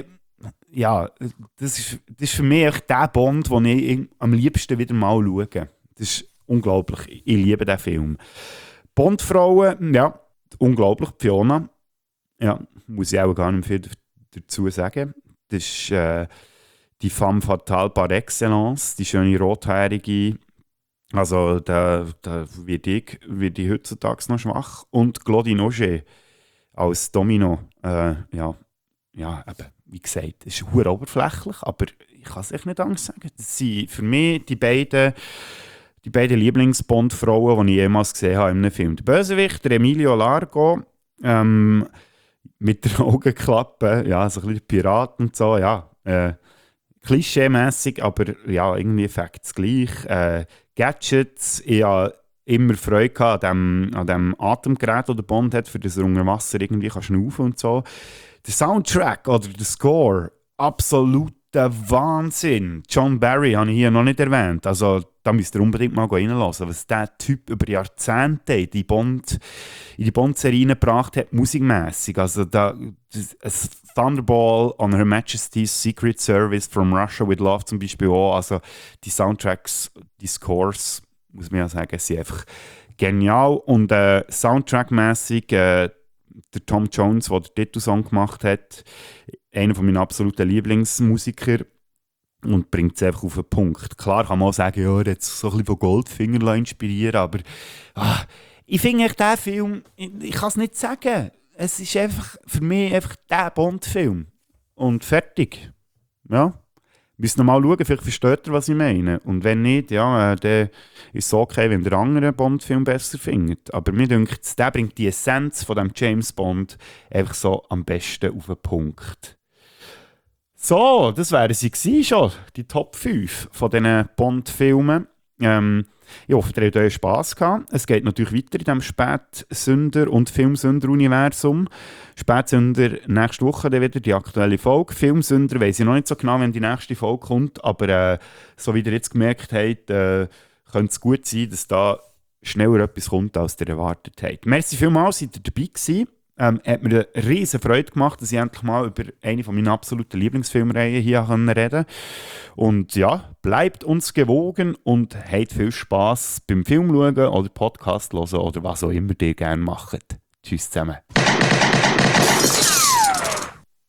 ja, das ist, das ist für mich echt der Bond, den ich am liebsten wieder mal schaue. Das ist unglaublich, ich liebe diesen Film. Bondfrauen, ja, unglaublich, Fiona. Ja, muss ich auch gar nicht viel dazu sagen. Das ist äh, die femme fatale par excellence, die schöne Rothaarige. Also da, da werde ich, werd ich heutzutage noch schwach. Und Claudine Auger als Domino. Äh, ja, ja, eben, wie gesagt, ist sehr oberflächlich, aber ich kann es echt nicht anders sagen. Das sind für mich die beiden, die beiden Lieblings-Bond-Frauen, die ich jemals gesehen habe in einem Film. Der Bösewicht, der Emilio Largo, ähm, mit der Augenklappe, ja, so ein bisschen Pirat und so, ja, äh, klischee-mässig, aber ja, irgendwie Effekt gleich. Äh, Gadgets, ich habe immer Freude an dem, an dem Atemgerät, das der Bond hat, für das er unter Wasser irgendwie kann schnaufen und so. Der Soundtrack oder der Score, absoluter Wahnsinn. John Barry habe ich hier noch nicht erwähnt, also da müsst ihr unbedingt mal reinlassen, was der Typ über Jahrzehnte in die Bond, in die Bond-Serie gebracht hat, musikmässig. Also da, das, Thunderball, On Her Majesty's Secret Service, From Russia with Love zum Beispiel auch. Also die Soundtracks, die Scores, muss man ja sagen, sind einfach genial. Und äh, Soundtrack-mässig, äh, der Tom Jones, der den Titelsong gemacht hat, einer von meinen absoluten Lieblingsmusiker. und bringt es einfach auf den Punkt. Klar kann man auch sagen, ja, er hat sich so ein bisschen von Goldfinger inspirieren, aber ah, ich finde diesen Film, ich, ich kann es nicht sagen, es ist einfach für mich einfach der Bond-Film. Und fertig. Ja. Wir müssen noch mal schauen, vielleicht versteht ihr, was ich meine. Und wenn nicht, ja, äh, dann ist es okay, wenn der andere Bond-Film besser findet. Aber mir denkt, der bringt die Essenz von dem James Bond einfach so am besten auf den Punkt. So, das wären sie gewesen schon, die Top fünf von diesen Bond-Filmen. Ähm, ich hoffe, ihr habt euch Spass gehabt. Es geht natürlich weiter in diesem Spätsünder- und Filmsünder-Universum. Spätsünder nächste Woche dann wieder die aktuelle Folge. Filmsünder weiss ich noch nicht so genau, wenn die nächste Folge kommt, aber äh, so wie ihr jetzt gemerkt habt, äh, könnte es gut sein, dass da schneller etwas kommt, als ihr erwartet habt. Merci vielmals, seid ihr dabei gewesen. Ähm, hat mir eine riesen Freude gemacht, dass ich endlich mal über eine von meinen absoluten Lieblingsfilmreihen hier reden konnte. Und ja, bleibt uns gewogen und habt viel Spass beim Film schauen oder Podcast hören oder was auch immer ihr gerne macht. Tschüss zusammen.